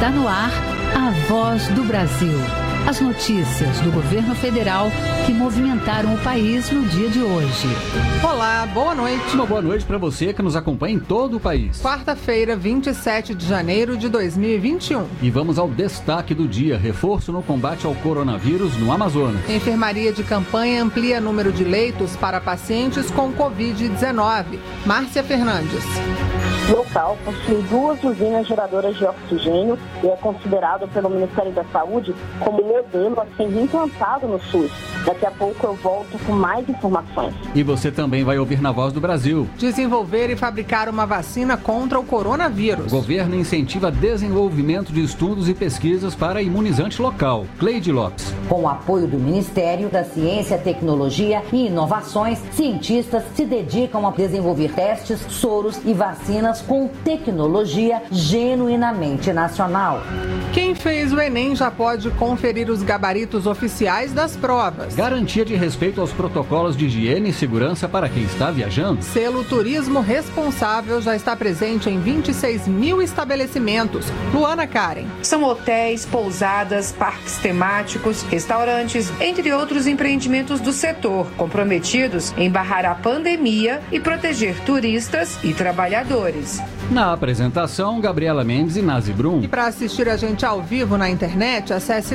Está no ar a Voz do Brasil. As notícias do governo federal que movimentaram o país no dia de hoje. Olá, boa noite. Uma boa noite para você que nos acompanha em todo o país. Quarta-feira, 27 de janeiro de 2021. E vamos ao destaque do dia: reforço no combate ao coronavírus no Amazonas. Enfermaria de campanha amplia número de leitos para pacientes com Covid-19. Márcia Fernandes. O local possui 2 usinas geradoras de oxigênio e é considerado pelo Ministério da Saúde como modelo a ser implantado no SUS. Daqui a pouco eu volto com mais informações. E você também vai ouvir na Voz do Brasil. Desenvolver e fabricar uma vacina contra o coronavírus. O governo incentiva desenvolvimento de estudos e pesquisas para imunizante local. Cleide Lopes. Com o apoio do Ministério da Ciência, Tecnologia e Inovações, cientistas se dedicam a desenvolver testes, soros e vacinas com tecnologia genuinamente nacional. Quem fez o Enem já pode conferir os gabaritos oficiais das provas. Garantia de respeito aos protocolos de higiene e segurança para quem está viajando. Selo Turismo Responsável já está presente em 26 mil estabelecimentos. Luana Karen. São hotéis, pousadas, parques temáticos, restaurantes, entre outros empreendimentos do setor, comprometidos em barrar a pandemia e proteger turistas e trabalhadores. Na apresentação, Gabriela Mendes e Nazi Brum. E para assistir a gente ao vivo na internet, acesse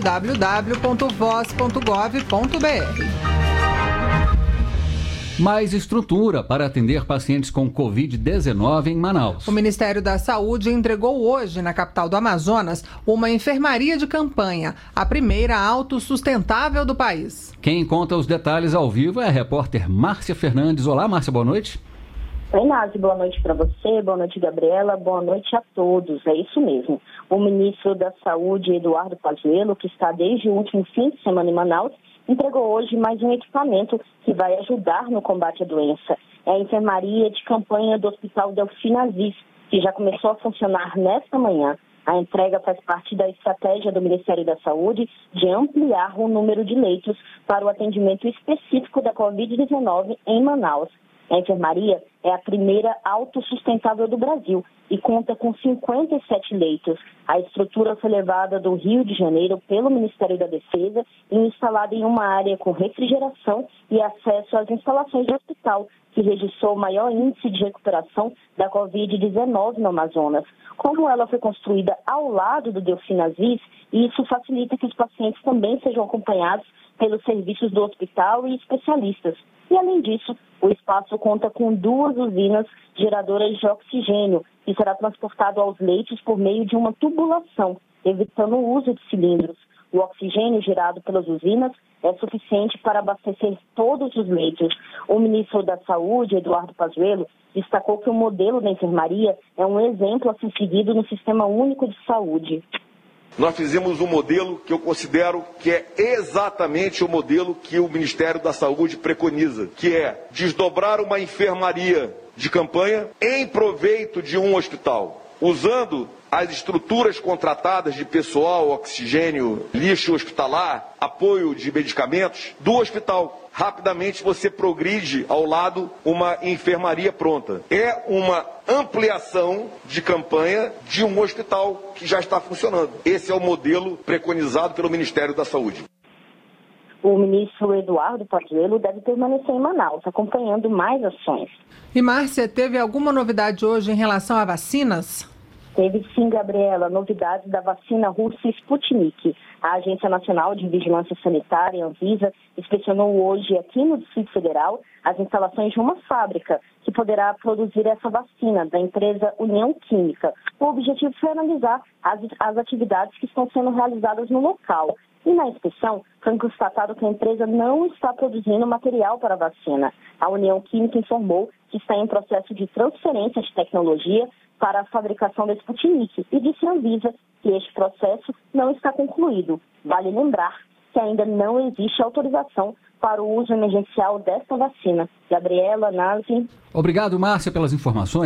www.voz.gov.br. Mais estrutura para atender pacientes com Covid-19 em Manaus. O Ministério da Saúde entregou hoje, na capital do Amazonas, uma enfermaria de campanha, a primeira autossustentável do país. Quem conta os detalhes ao vivo é a repórter Márcia Fernandes. Olá, Márcia, boa noite. Oi, Nazi, boa noite para você, boa noite, Gabriela, boa noite a todos. É isso mesmo. O ministro da Saúde, Eduardo Pazuello, que está desde o último fim de semana em Manaus, entregou hoje mais um equipamento que vai ajudar no combate à doença. É a enfermaria de campanha do Hospital Delfim Aziz, que já começou a funcionar nesta manhã. A entrega faz parte da estratégia do Ministério da Saúde de ampliar o número de leitos para o atendimento específico da Covid-19 em Manaus. A enfermaria é a primeira autossustentável do Brasil e conta com 57 leitos. A estrutura foi levada do Rio de Janeiro pelo Ministério da Defesa e instalada em uma área com refrigeração e acesso às instalações do hospital, que registrou o maior índice de recuperação da Covid-19 no Amazonas. Como ela foi construída ao lado do Delfim Aziz, isso facilita que os pacientes também sejam acompanhados pelos serviços do hospital e especialistas. E, além disso, o espaço conta com 2 usinas geradoras de oxigênio, que será transportado aos leitos por meio de uma tubulação, evitando o uso de cilindros. O oxigênio gerado pelas usinas é suficiente para abastecer todos os leitos. O ministro da Saúde, Eduardo Pazuello, destacou que o modelo da enfermaria é um exemplo a ser seguido no Sistema Único de Saúde. Nós fizemos um modelo que eu considero que é exatamente o modelo que o Ministério da Saúde preconiza, que é desdobrar uma enfermaria de campanha em proveito de um hospital, usando as estruturas contratadas de pessoal, oxigênio, lixo hospitalar, apoio de medicamentos do hospital. Rapidamente você progride ao lado uma enfermaria pronta. É uma ampliação de campanha de um hospital que já está funcionando. Esse é o modelo preconizado pelo Ministério da Saúde. O ministro Eduardo Pazuello deve permanecer em Manaus, acompanhando mais ações. E, Márcia, teve alguma novidade hoje em relação a vacinas? Teve sim, Gabriela, novidades da vacina russa Sputnik. A Agência Nacional de Vigilância Sanitária, Anvisa, inspecionou hoje aqui no Distrito Federal as instalações de uma fábrica que poderá produzir essa vacina da empresa União Química. O objetivo foi analisar as atividades que estão sendo realizadas no local. E na inspeção, foi constatado que a empresa não está produzindo material para a vacina. A União Química informou que está em processo de transferência de tecnologia para a fabricação da Sputnik e disse à Anvisa que este processo não está concluído. Vale lembrar que ainda não existe autorização para o uso emergencial desta vacina. Gabriela, Nazi. Obrigado, Márcia, pelas informações.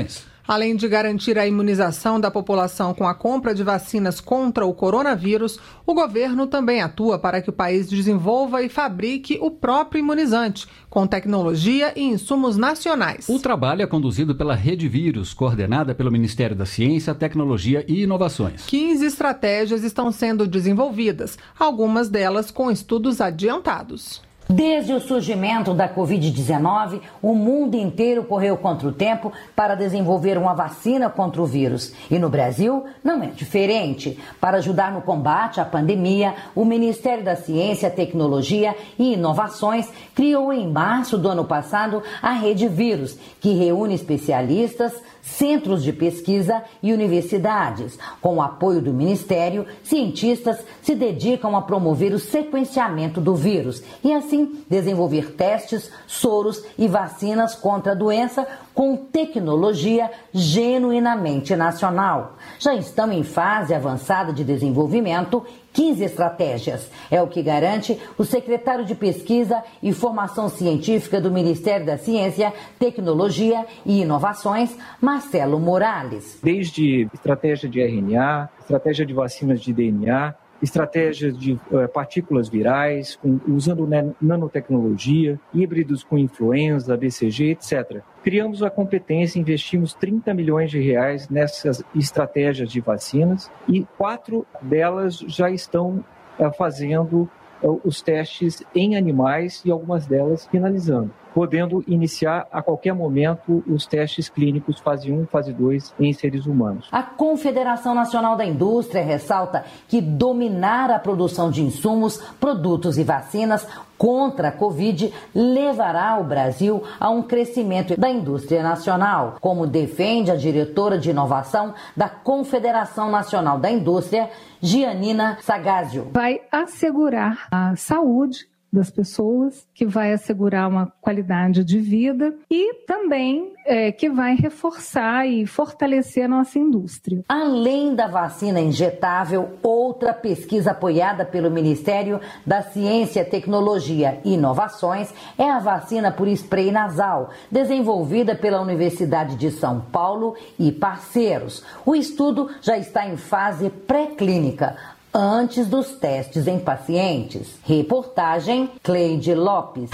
Além de garantir a imunização da população com a compra de vacinas contra o coronavírus, o governo também atua para que o país desenvolva e fabrique o próprio imunizante, com tecnologia e insumos nacionais. O trabalho é conduzido pela Rede Vírus, coordenada pelo Ministério da Ciência, Tecnologia e Inovações. 15 estratégias estão sendo desenvolvidas, algumas delas com estudos adiantados. Desde o surgimento da Covid-19, o mundo inteiro correu contra o tempo para desenvolver uma vacina contra o vírus. E no Brasil não é diferente. Para ajudar no combate à pandemia, o Ministério da Ciência, Tecnologia e Inovações criou em março do ano passado a Rede Vírus, que reúne especialistas, centros de pesquisa e universidades. Com o apoio do Ministério, cientistas se dedicam a promover o sequenciamento do vírus e, assim, desenvolver testes, soros e vacinas contra a doença com tecnologia genuinamente nacional. Já estão em fase avançada de desenvolvimento 15 estratégias. É o que garante o secretário de Pesquisa e Formação Científica do Ministério da Ciência, Tecnologia e Inovações, Marcelo Morales. Desde estratégia de RNA, estratégia de vacinas de DNA, estratégias de partículas virais, usando nanotecnologia, híbridos com influenza, BCG, etc. Criamos a competência, investimos 30 milhões de reais nessas estratégias de vacinas e 4 delas já estão fazendo os testes em animais e algumas delas finalizando, podendo iniciar a qualquer momento os testes clínicos fase 1 e fase 2 em seres humanos. A Confederação Nacional da Indústria ressalta que dominar a produção de insumos, produtos e vacinas contra a Covid levará o Brasil a um crescimento da indústria nacional, como defende a diretora de inovação da Confederação Nacional da Indústria, Gianina Sagazio. Vai assegurar a saúde das pessoas, que vai assegurar uma qualidade de vida e também que vai reforçar e fortalecer a nossa indústria. Além da vacina injetável, outra pesquisa apoiada pelo Ministério da Ciência, Tecnologia e Inovações é a vacina por spray nasal, desenvolvida pela Universidade de São Paulo e parceiros. O estudo já está em fase pré-clínica, antes dos testes em pacientes. Reportagem Cleide Lopes.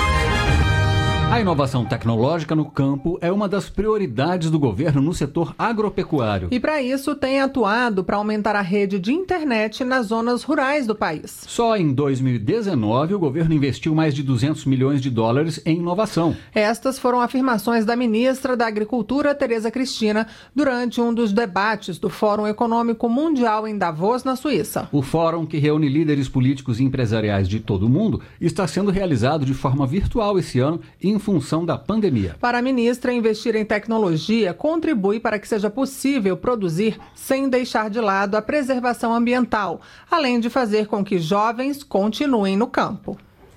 A inovação tecnológica no campo é uma das prioridades do governo no setor agropecuário. E para isso tem atuado para aumentar a rede de internet nas zonas rurais do país. Só em 2019 o governo investiu mais de 200 milhões de dólares em inovação. Estas foram afirmações da ministra da Agricultura, Tereza Cristina, durante um dos debates do Fórum Econômico Mundial em Davos, na Suíça. O fórum, que reúne líderes políticos e empresariais de todo o mundo, está sendo realizado de forma virtual esse ano em função da pandemia. Para a ministra, investir em tecnologia contribui para que seja possível produzir sem deixar de lado a preservação ambiental, além de fazer com que jovens continuem no campo.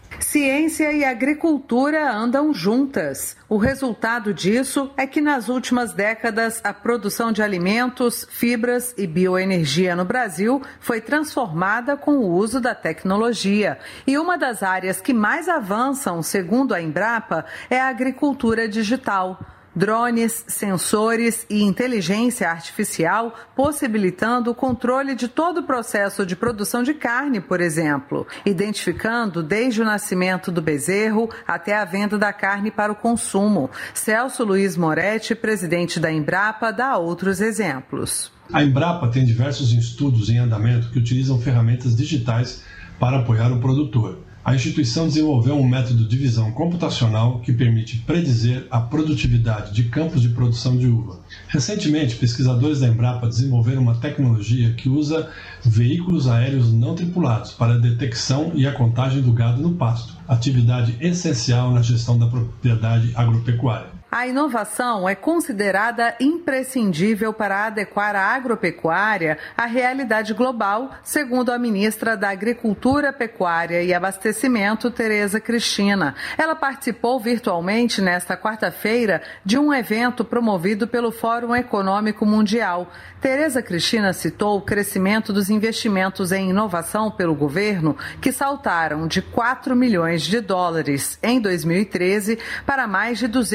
Ciência e agricultura andam juntas. O resultado disso é que nas últimas décadas a produção de alimentos, fibras e bioenergia no Brasil foi transformada com o uso da tecnologia. E uma das áreas que mais avançam, segundo a Embrapa, é a agricultura digital. Drones, sensores e inteligência artificial possibilitando o controle de todo o processo de produção de carne, por exemplo, identificando desde o nascimento do bezerro até a venda da carne para o consumo. Celso Luiz Moretti, presidente da Embrapa, dá outros exemplos. A Embrapa tem diversos estudos em andamento que utilizam ferramentas digitais para apoiar o produtor. A instituição desenvolveu um método de visão computacional que permite predizer a produtividade de campos de produção de uva. Recentemente, pesquisadores da Embrapa desenvolveram uma tecnologia que usa veículos aéreos não tripulados para a detecção e a contagem do gado no pasto, atividade essencial na gestão da propriedade agropecuária. A inovação é considerada imprescindível para adequar a agropecuária à realidade global, segundo a ministra da Agricultura, Pecuária e Abastecimento, Tereza Cristina. Ela participou virtualmente nesta quarta-feira de um evento promovido pelo Fórum Econômico Mundial. Tereza Cristina citou o crescimento dos investimentos em inovação pelo governo, que saltaram de 4 milhões de dólares em 2013 para mais de 200 milhões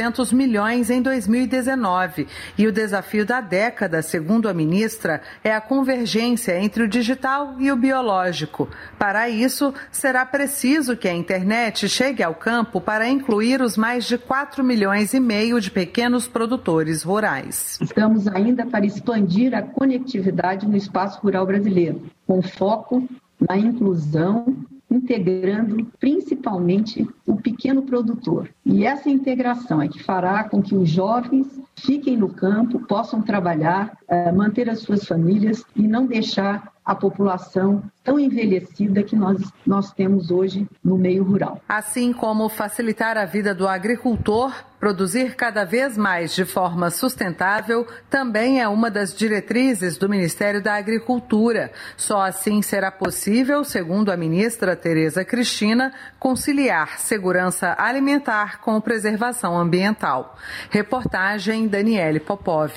milhões em 2019. E o desafio da década, segundo a ministra, é a convergência entre o digital e o biológico. Para isso, será preciso que a internet chegue ao campo para incluir os mais de 4,5 milhões de pequenos produtores rurais. Estamos ainda para expandir a conectividade no espaço rural brasileiro, com foco na inclusão, integrando principalmente o pequeno produtor. E essa integração é que fará com que os jovens fiquem no campo, possam trabalhar, manter as suas famílias e não deixar a população tão envelhecida que nós temos hoje no meio rural. Assim como facilitar a vida do agricultor, produzir cada vez mais de forma sustentável também é uma das diretrizes do Ministério da Agricultura. Só assim será possível, segundo a ministra Tereza Cristina, conciliar segurança alimentar com preservação ambiental. Reportagem Daniele Popov.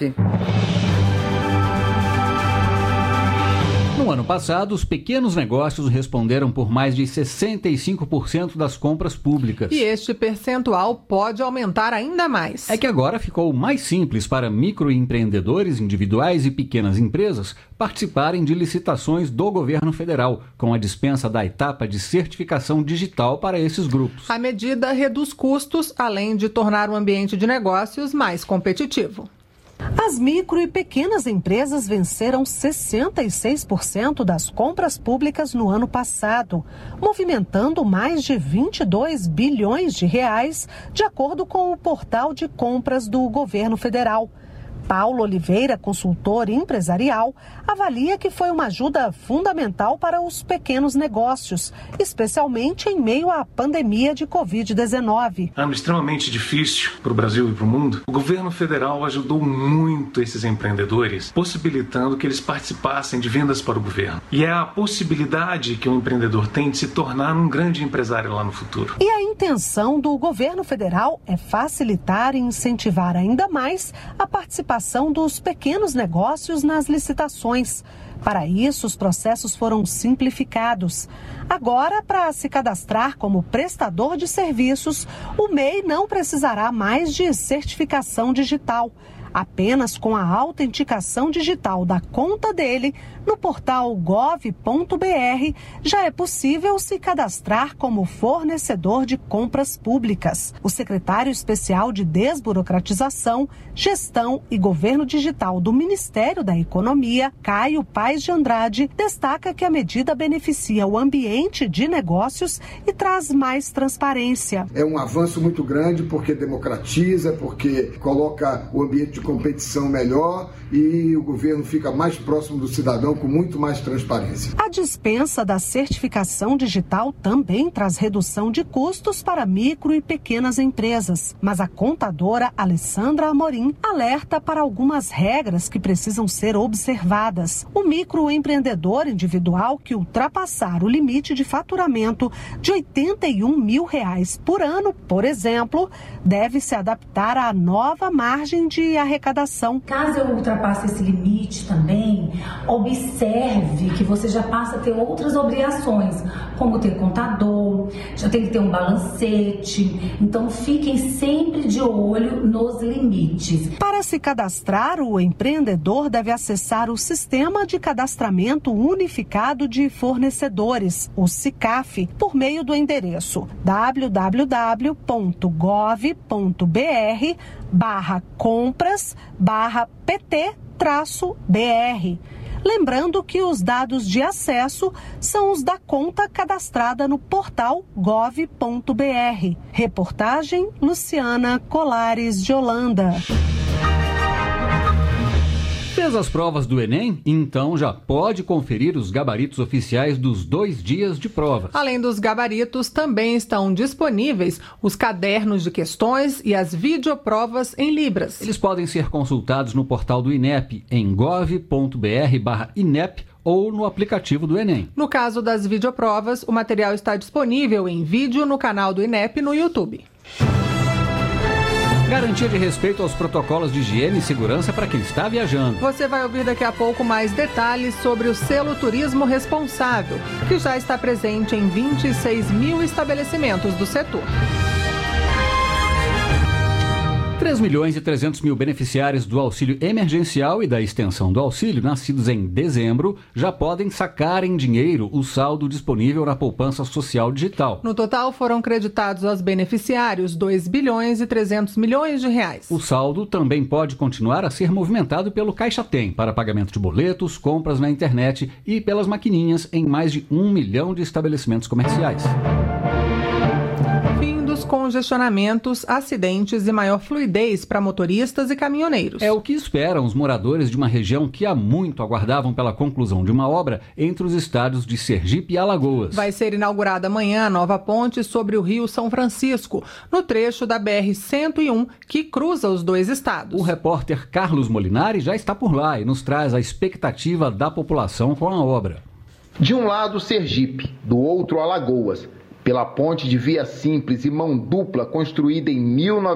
No ano passado, os pequenos negócios responderam por mais de 65% das compras públicas. E este percentual pode aumentar ainda mais. É que agora ficou mais simples para microempreendedores individuais e pequenas empresas participarem de licitações do governo federal, com a dispensa da etapa de certificação digital para esses grupos. A medida reduz custos, além de tornar o ambiente de negócios mais competitivo. As micro e pequenas empresas venceram 66% das compras públicas no ano passado, movimentando mais de 22 bilhões de reais, de acordo com o portal de compras do governo federal. Paulo Oliveira, consultor empresarial, avalia que foi uma ajuda fundamental para os pequenos negócios, especialmente em meio à pandemia de Covid-19. Ano extremamente difícil para o Brasil e para o mundo. O governo federal ajudou muito esses empreendedores, possibilitando que eles participassem de vendas para o governo. E é a possibilidade que o empreendedor tem de se tornar um grande empresário lá no futuro. E a intenção do governo federal é facilitar e incentivar ainda mais a participação dos pequenos negócios nas licitações. Para isso, os processos foram simplificados. Agora, para se cadastrar como prestador de serviços, o MEI não precisará mais de certificação digital. Apenas com a autenticação digital da conta dele, no portal gov.br, já é possível se cadastrar como fornecedor de compras públicas. O secretário especial de Desburocratização, Gestão e Governo Digital do Ministério da Economia, Caio Paes de Andrade, destaca que a medida beneficia o ambiente de negócios e traz mais transparência. É um avanço muito grande porque democratiza, porque coloca o ambiente de competição melhor e o governo fica mais próximo do cidadão com muito mais transparência. A dispensa da certificação digital também traz redução de custos para micro e pequenas empresas, mas a contadora Alessandra Amorim alerta para algumas regras que precisam ser observadas. O microempreendedor individual que ultrapassar o limite de faturamento de R$81 mil por ano, por exemplo, deve se adaptar à nova margem de arrecadação. Caso eu ultrapasse esse limite também, observe que você já passa a ter outras obrigações, como ter contador, já tem que ter um balancete. Então fiquem sempre de olho nos limites. Para se cadastrar, o empreendedor deve acessar o Sistema de Cadastramento Unificado de Fornecedores, o SICAF, por meio do endereço www.gov.br/compras/PT-BR. Lembrando que os dados de acesso são os da conta cadastrada no portal gov.br. Reportagem Luciana Colares de Holanda. Fez as provas do Enem? Então já pode conferir os gabaritos oficiais dos 2 dias de provas. Além dos gabaritos, também estão disponíveis os cadernos de questões e as videoprovas em Libras. Eles podem ser consultados no portal do INEP, em gov.br/INEP ou no aplicativo do Enem. No caso das videoprovas, o material está disponível em vídeo no canal do INEP no YouTube. Garantia de respeito aos protocolos de higiene e segurança para quem está viajando. Você vai ouvir daqui a pouco mais detalhes sobre o selo Turismo Responsável, que já está presente em 26 mil estabelecimentos do setor. 3.300.000 beneficiários do auxílio emergencial e da extensão do auxílio, nascidos em dezembro, já podem sacar em dinheiro o saldo disponível na poupança social digital. No total, foram creditados aos beneficiários 2 bilhões e 300 milhões de reais. O saldo também pode continuar a ser movimentado pelo Caixa Tem para pagamento de boletos, compras na internet e pelas maquininhas em mais de 1 milhão de estabelecimentos comerciais. Congestionamentos, acidentes e maior fluidez para motoristas e caminhoneiros. É o que esperam os moradores de uma região que há muito aguardavam pela conclusão de uma obra entre os estados de Sergipe e Alagoas. Vai ser inaugurada amanhã a nova ponte sobre o Rio São Francisco, no trecho da BR-101 que cruza os dois estados. O repórter Carlos Molinari já está por lá e nos traz a expectativa da população com a obra. De um lado, Sergipe, do outro, Alagoas. Pela ponte de via simples e mão dupla construída em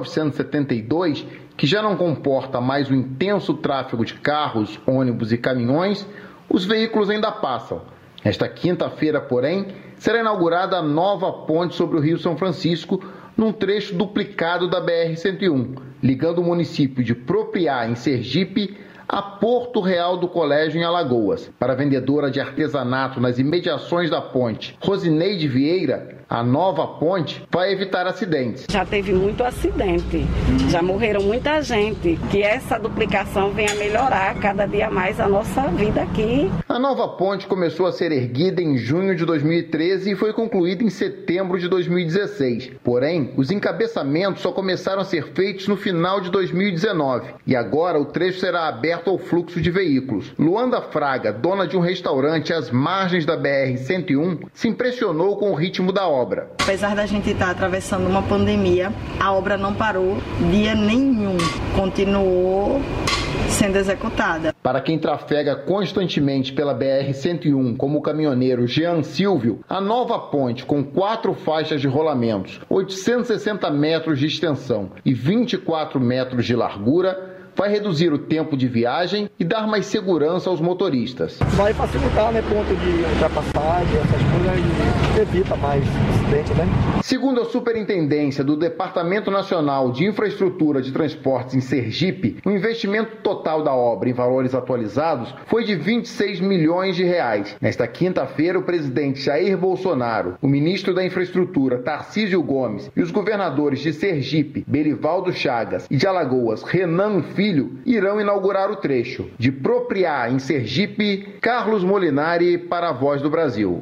1972, que já não comporta mais o intenso tráfego de carros, ônibus e caminhões, os veículos ainda passam. Nesta quinta-feira, porém, será inaugurada a nova ponte sobre o Rio São Francisco, num trecho duplicado da BR-101, ligando o município de Propriá, em Sergipe, a Porto Real do Colégio, em Alagoas. Para a vendedora de artesanato nas imediações da ponte, Rosineide Vieira, a nova ponte vai evitar acidentes. Já teve muito acidente, já morreram muita gente. Que essa duplicação venha melhorar cada dia mais a nossa vida aqui. A nova ponte começou a ser erguida em junho de 2013 e foi concluída em setembro de 2016. Porém, os encabeçamentos só começaram a ser feitos no final de 2019. E agora o trecho será aberto ao fluxo de veículos. Luanda Fraga, dona de um restaurante às margens da BR-101, se impressionou com o ritmo da obra. Apesar da gente estar atravessando uma pandemia, a obra não parou dia nenhum, continuou sendo executada. Para quem trafega constantemente pela BR-101, como o caminhoneiro Jean Silvio, a nova ponte, com 4 faixas de rolamentos, 860 metros de extensão e 24 metros de largura, vai reduzir o tempo de viagem e dar mais segurança aos motoristas. Vai facilitar, ponto de ultrapassagem, essas coisas, e evita mais acidente, Segundo a Superintendência do Departamento Nacional de Infraestrutura de Transportes em Sergipe, o investimento total da obra em valores atualizados foi de 26 milhões de reais. Nesta quinta-feira, o presidente Jair Bolsonaro, o ministro da Infraestrutura, Tarcísio Gomes, e os governadores de Sergipe, Berivaldo Chagas, e de Alagoas, Renan Filho, irão inaugurar o trecho. De Propriá, em Sergipe, Carlos Molinari para a Voz do Brasil.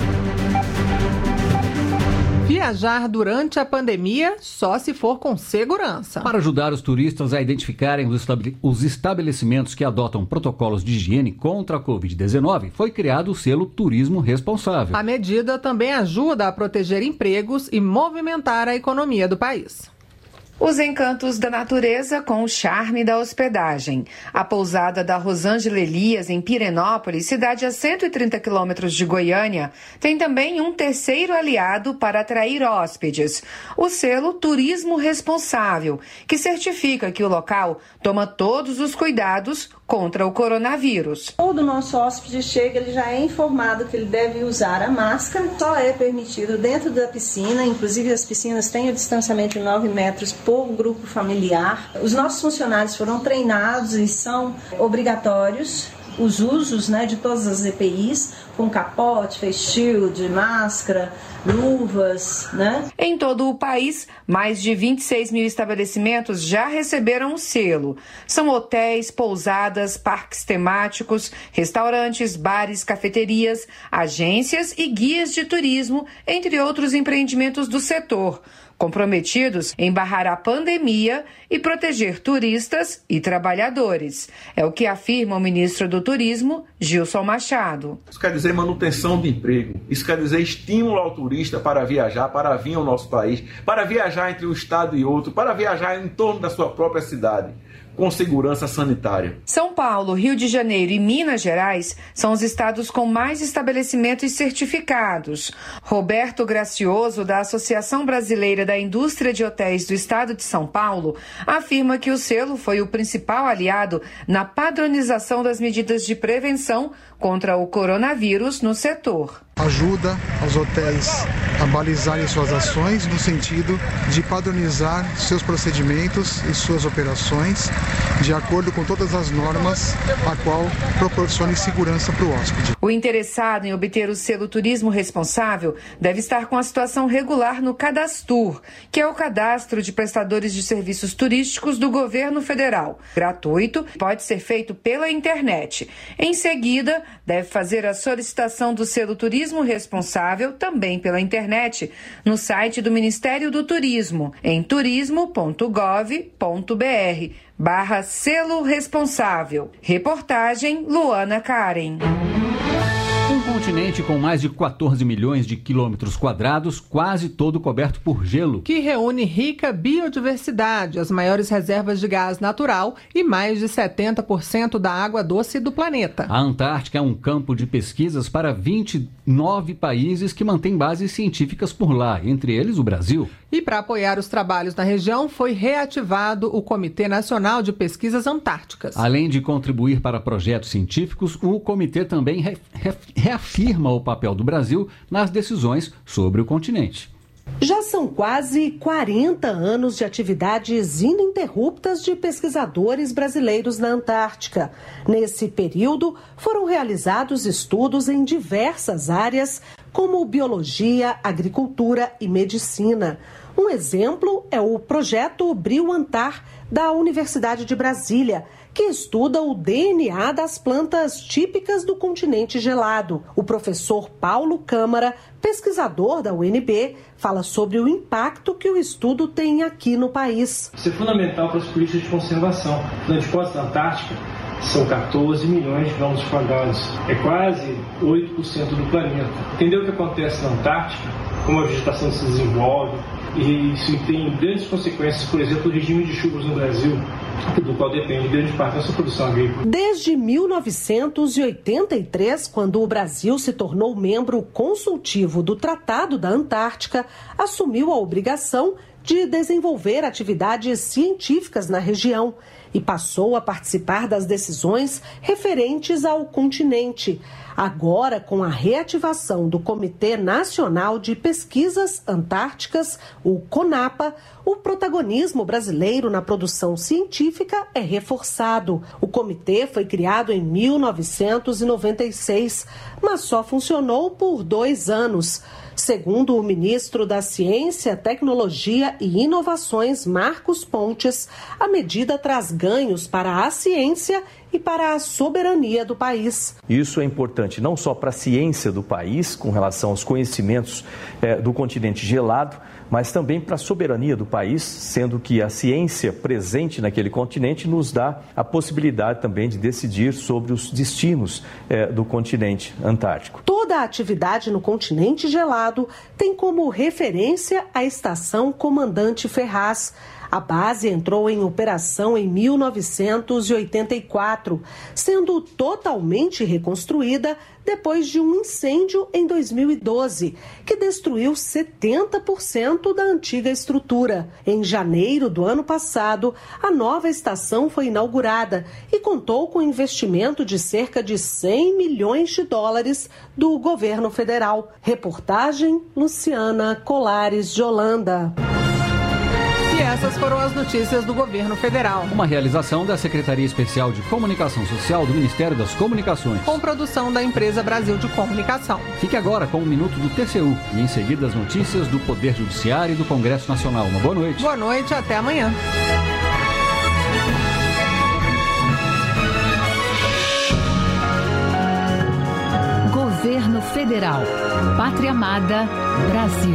Viajar durante a pandemia só se for com segurança. Para ajudar os turistas a identificarem os estabelecimentos que adotam protocolos de higiene contra a Covid-19, foi criado o selo Turismo Responsável. A medida também ajuda a proteger empregos e movimentar a economia do país. Os encantos da natureza com o charme da hospedagem. A pousada da Rosângela Elias, em Pirenópolis, cidade a 130 quilômetros de Goiânia, tem também um terceiro aliado para atrair hóspedes, o selo Turismo Responsável, que certifica que o local toma todos os cuidados contra o coronavírus. Todo nosso hóspede chega, ele já é informado que ele deve usar a máscara, só é permitido dentro da piscina, inclusive as piscinas têm o distanciamento de 9 metros por grupo familiar. Os nossos funcionários foram treinados e são obrigatórios os usos de todas as EPIs, com capote, face shield, máscara, luvas, Em todo o país, mais de 26 mil estabelecimentos já receberam o selo. São hotéis, pousadas, parques temáticos, restaurantes, bares, cafeterias, agências e guias de turismo, entre outros empreendimentos do setor, comprometidos em barrar a pandemia e proteger turistas e trabalhadores. É o que afirma o ministro do Turismo, Gilson Machado. Isso quer dizer manutenção de emprego, isso quer dizer estímulo ao turista para viajar, para vir ao nosso país, para viajar entre um estado e outro, para viajar em torno da sua própria cidade, com segurança sanitária. São Paulo, Rio de Janeiro e Minas Gerais são os estados com mais estabelecimentos certificados. Roberto Gracioso, da Associação Brasileira da Indústria de Hotéis do Estado de São Paulo, afirma que o selo foi o principal aliado na padronização das medidas de prevenção contra o coronavírus no setor. Ajuda aos hotéis a balizarem suas ações no sentido de padronizar seus procedimentos e suas operações de acordo com todas as normas, a qual proporcione segurança para o hóspede. O interessado em obter o selo Turismo Responsável deve estar com a situação regular no Cadastur, que é o cadastro de prestadores de serviços turísticos do governo federal. Gratuito, pode ser feito pela internet. Em seguida, deve fazer a solicitação do selo Turismo Responsável também pela internet, no site do Ministério do Turismo, em turismo.gov.br/selo responsável. Reportagem Luana Karen. Um continente com mais de 14 milhões de quilômetros quadrados, quase todo coberto por gelo. Que reúne rica biodiversidade, as maiores reservas de gás natural e mais de 70% da água doce do planeta. A Antártica é um campo de pesquisas para 29 países que mantêm bases científicas por lá, entre eles o Brasil. E para apoiar os trabalhos na região, foi reativado o Comitê Nacional de Pesquisas Antárticas. Além de contribuir para projetos científicos, o comitê também reafirma o papel do Brasil nas decisões sobre o continente. Já são quase 40 anos de atividades ininterruptas de pesquisadores brasileiros na Antártica. Nesse período, foram realizados estudos em diversas áreas, como biologia, agricultura e medicina. Um exemplo é o projeto Brio-Antar, da Universidade de Brasília, que estuda o DNA das plantas típicas do continente gelado. O professor Paulo Câmara, pesquisador da UNB, fala sobre o impacto que o estudo tem aqui no país. Isso é fundamental para as políticas de conservação. Afinal de contas, na Antártica, são 14 milhões de quilômetros quadrados. É quase 8% do planeta. Entender o que acontece na Antártica, como a vegetação se desenvolve, e isso tem grandes consequências, por exemplo, o regime de chuvas no Brasil, do qual depende grande parte da sua produção agrícola. Desde 1983, quando o Brasil se tornou membro consultivo do Tratado da Antártica, assumiu a obrigação de desenvolver atividades científicas na região e passou a participar das decisões referentes ao continente. Agora, com a reativação do Comitê Nacional de Pesquisas Antárticas, o CONAPA, o protagonismo brasileiro na produção científica é reforçado. O comitê foi criado em 1996, mas só funcionou por 2 anos. Segundo o ministro da Ciência, Tecnologia e Inovações, Marcos Pontes, a medida traz ganhos para a ciência e para a soberania do país. Isso é importante não só para a ciência do país, com relação aos conhecimentos do continente gelado, mas também para a soberania do país, sendo que a ciência presente naquele continente nos dá a possibilidade também de decidir sobre os destinos do continente antártico. Toda a atividade no continente gelado tem como referência a Estação Comandante Ferraz. A base entrou em operação em 1984, sendo totalmente reconstruída depois de um incêndio em 2012, que destruiu 70% da antiga estrutura. Em janeiro do ano passado, a nova estação foi inaugurada e contou com investimento de cerca de $100 milhões do governo federal. Reportagem Luciana Colares de Holanda. E essas foram as notícias do governo federal. Uma realização da Secretaria Especial de Comunicação Social do Ministério das Comunicações. Com produção da Empresa Brasil de Comunicação. Fique agora com o Minuto do TCU e em seguida as notícias do Poder Judiciário e do Congresso Nacional. Uma boa noite. Boa noite, até amanhã. Governo Federal. Pátria Amada, Brasil.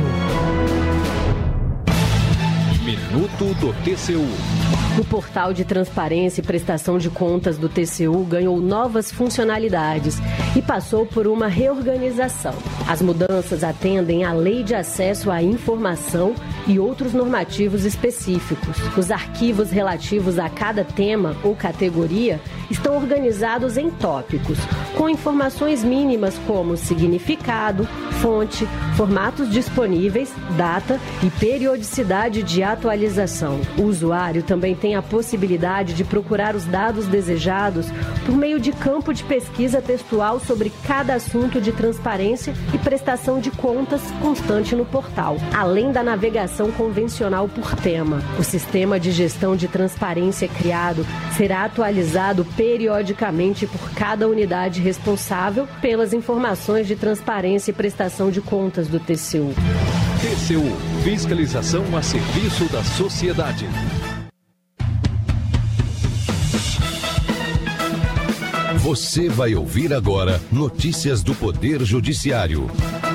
Minuto do TCU. O portal de transparência e prestação de contas do TCU ganhou novas funcionalidades e passou por uma reorganização. As mudanças atendem à Lei de Acesso à Informação e outros normativos específicos. Os arquivos relativos a cada tema ou categoria estão organizados em tópicos, com informações mínimas como significado, fonte, formatos disponíveis, data e periodicidade de atualização. O usuário também tem a possibilidade de procurar os dados desejados por meio de campo de pesquisa textual sobre cada assunto de transparência e prestação de contas constante no portal, além da navegação convencional por tema. O sistema de gestão de transparência criado será atualizado periodicamente por cada unidade responsável pelas informações de transparência e prestação de contas do TCU. TCU, fiscalização a serviço da sociedade. Você vai ouvir agora notícias do Poder Judiciário.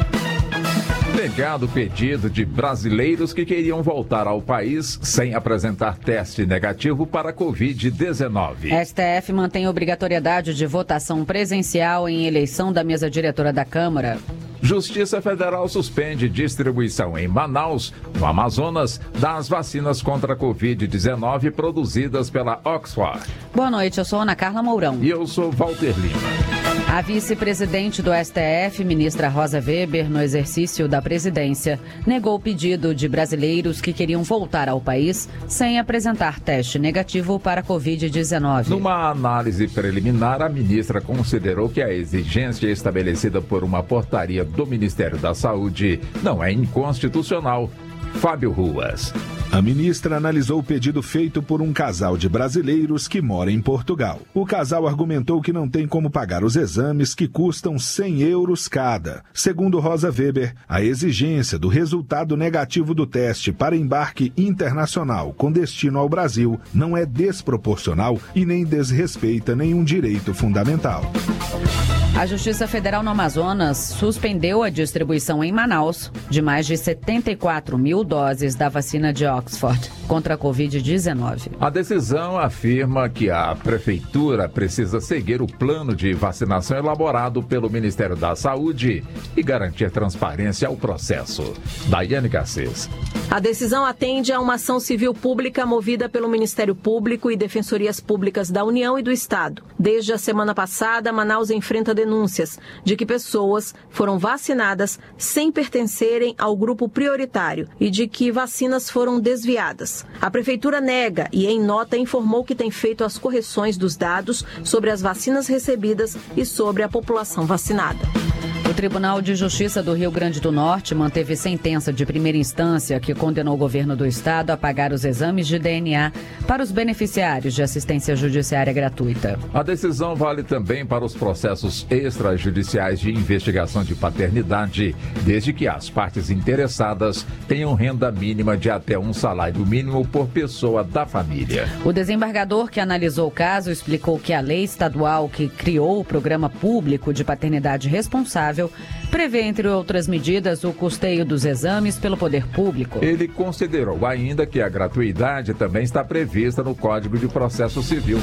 Negado pedido de brasileiros que queriam voltar ao país sem apresentar teste negativo para a Covid-19. STF mantém obrigatoriedade de votação presencial em eleição da mesa diretora da Câmara. Justiça Federal suspende distribuição em Manaus, no Amazonas, das vacinas contra a Covid-19 produzidas pela Oxford. Boa noite, eu sou Ana Carla Mourão. E eu sou Walter Lima. A vice-presidente do STF, ministra Rosa Weber, no exercício da presidência, negou o pedido de brasileiros que queriam voltar ao país sem apresentar teste negativo para a Covid-19. Numa análise preliminar, a ministra considerou que a exigência estabelecida por uma portaria do Ministério da Saúde não é inconstitucional. Fábio Ruas. A ministra analisou o pedido feito por um casal de brasileiros que mora em Portugal. O casal argumentou que não tem como pagar os exames que custam 100 euros cada. Segundo Rosa Weber, a exigência do resultado negativo do teste para embarque internacional com destino ao Brasil não é desproporcional e nem desrespeita nenhum direito fundamental. A Justiça Federal no Amazonas suspendeu a distribuição em Manaus de mais de 74 mil doses da vacina de Oxford contra a Covid-19. A decisão afirma que a Prefeitura precisa seguir o plano de vacinação elaborado pelo Ministério da Saúde e garantir transparência ao processo. Daiane Garcês. A decisão atende a uma ação civil pública movida pelo Ministério Público e Defensorias Públicas da União e do Estado. Desde a semana passada, Manaus enfrenta denúncias de que pessoas foram vacinadas sem pertencerem ao grupo prioritário e de que vacinas foram desviadas. A Prefeitura nega e, em nota, informou que tem feito as correções dos dados sobre as vacinas recebidas e sobre a população vacinada. O Tribunal de Justiça do Rio Grande do Norte manteve sentença de primeira instância que condenou o governo do estado a pagar os exames de DNA para os beneficiários de assistência judiciária gratuita. A decisão vale também para os processos extrajudiciais de investigação de paternidade, desde que as partes interessadas tenham renda mínima de até um salário mínimo por pessoa da família. O desembargador que analisou o caso explicou que a lei estadual que criou o Programa Público de Paternidade Responsável prevê, entre outras medidas, o custeio dos exames pelo poder público. Ele considerou ainda que a gratuidade também está prevista no Código de Processo Civil.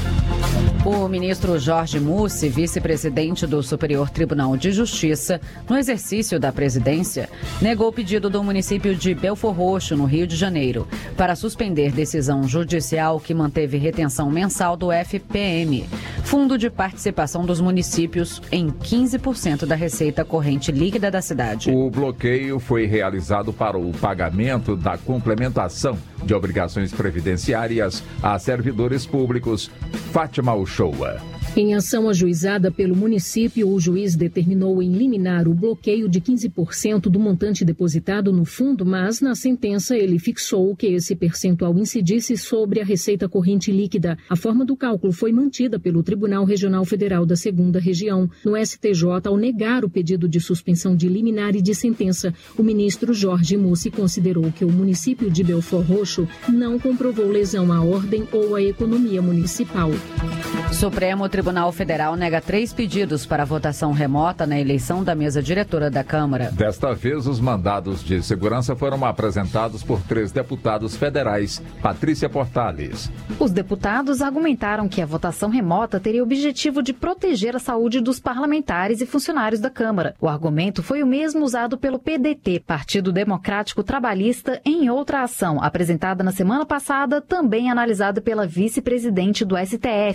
O ministro Jorge Mussi, vice-presidente do Superior Tribunal de Justiça, no exercício da presidência, negou o pedido do município de Belfor Roxo, no Rio de Janeiro, para suspender decisão judicial que manteve retenção mensal do FPM, Fundo de Participação dos Municípios, em 15% da receita corrente líquida da cidade. O bloqueio foi realizado para o pagamento da complementação de obrigações previdenciárias a servidores públicos. Fátima Uchoa. Em ação ajuizada pelo município, o juiz determinou em liminar o bloqueio de 15% do montante depositado no fundo, mas na sentença ele fixou que esse percentual incidisse sobre a receita corrente líquida. A forma do cálculo foi mantida pelo Tribunal Regional Federal da 2ª Região. No STJ, ao negar o pedido de suspensão de liminar e de sentença, o ministro Jorge Mussi considerou que o município de Belfor Roxo não comprovou lesão à ordem ou à economia municipal. Supremo Tribunal Federal nega 3 pedidos para votação remota na eleição da mesa diretora da Câmara. Desta vez, os mandados de segurança foram apresentados por 3 deputados federais. Patrícia Portales. Os deputados argumentaram que a votação remota teria o objetivo de proteger a saúde dos parlamentares e funcionários da Câmara. O argumento foi o mesmo usado pelo PDT, Partido Democrático Trabalhista, em outra ação apresentada na semana passada, também analisada pela vice-presidente do STF, ministra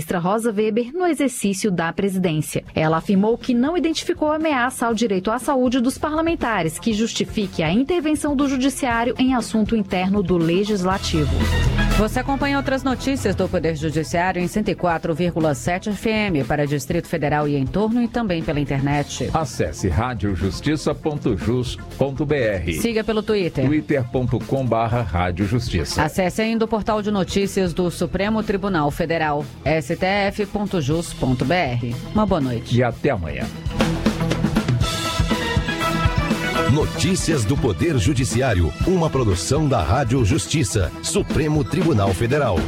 ministra Rosa Weber no exercício da presidência. Ela afirmou que não identificou ameaça ao direito à saúde dos parlamentares que justifique a intervenção do judiciário em assunto interno do legislativo. Você acompanha outras notícias do Poder Judiciário em 104,7 FM para Distrito Federal e entorno e também pela internet. Acesse radiojustiça.jus.br. Siga pelo Twitter. twitter.com/radiojustiça. Acesse ainda o portal de notícias do Supremo Tribunal Federal, stf.jus.br. Uma boa noite. E até amanhã. Notícias do Poder Judiciário, uma produção da Rádio Justiça, Supremo Tribunal Federal.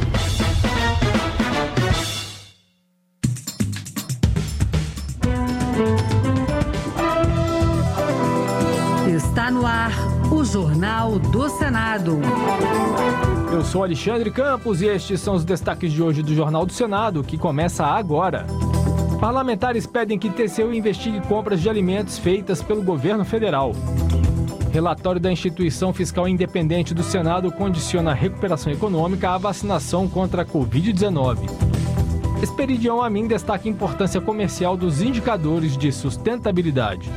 Está no ar o Jornal do Senado. Eu sou Alexandre Campos e estes são os destaques de hoje do Jornal do Senado, que começa agora. Parlamentares pedem que TCU investigue compras de alimentos feitas pelo governo federal. Relatório da Instituição Fiscal Independente do Senado condiciona a recuperação econômica à vacinação contra a Covid-19. Esperidião Amin destaca a importância comercial dos indicadores de sustentabilidade.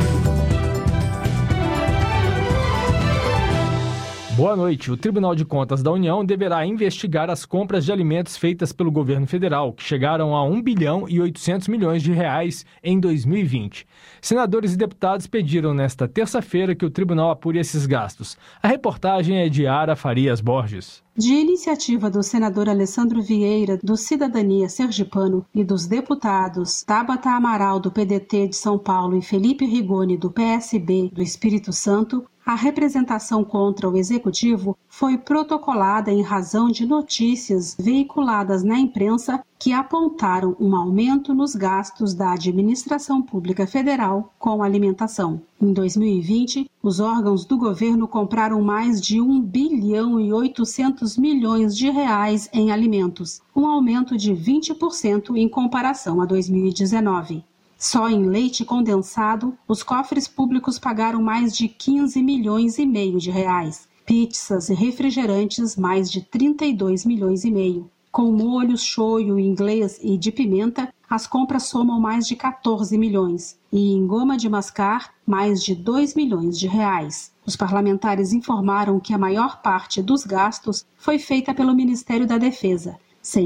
Boa noite. O Tribunal de Contas da União deverá investigar as compras de alimentos feitas pelo governo federal, que chegaram a 1 bilhão e 800 milhões de reais em 2020. Senadores e deputados pediram nesta terça-feira que o tribunal apure esses gastos. A reportagem é de Ara Farias Borges. De iniciativa do senador Alessandro Vieira, do Cidadania Sergipano, e dos deputados Tabata Amaral, do PDT de São Paulo, e Felipe Rigoni, do PSB do Espírito Santo, a representação contra o Executivo foi protocolada em razão de notícias veiculadas na imprensa que apontaram um aumento nos gastos da administração pública federal com alimentação. Em 2020, os órgãos do governo compraram mais de 1 bilhão e 800 milhões de reais em alimentos, um aumento de 20% em comparação a 2019. Só em leite condensado, os cofres públicos pagaram mais de 15 milhões e meio de reais. Pizzas e refrigerantes, mais de 32 milhões e meio. Com molhos shoyu, inglês e de pimenta, as compras somam mais de 14 milhões. E em goma de mascar, mais de 2 milhões de reais. Os parlamentares informaram que a maior parte dos gastos foi feita pelo Ministério da Defesa,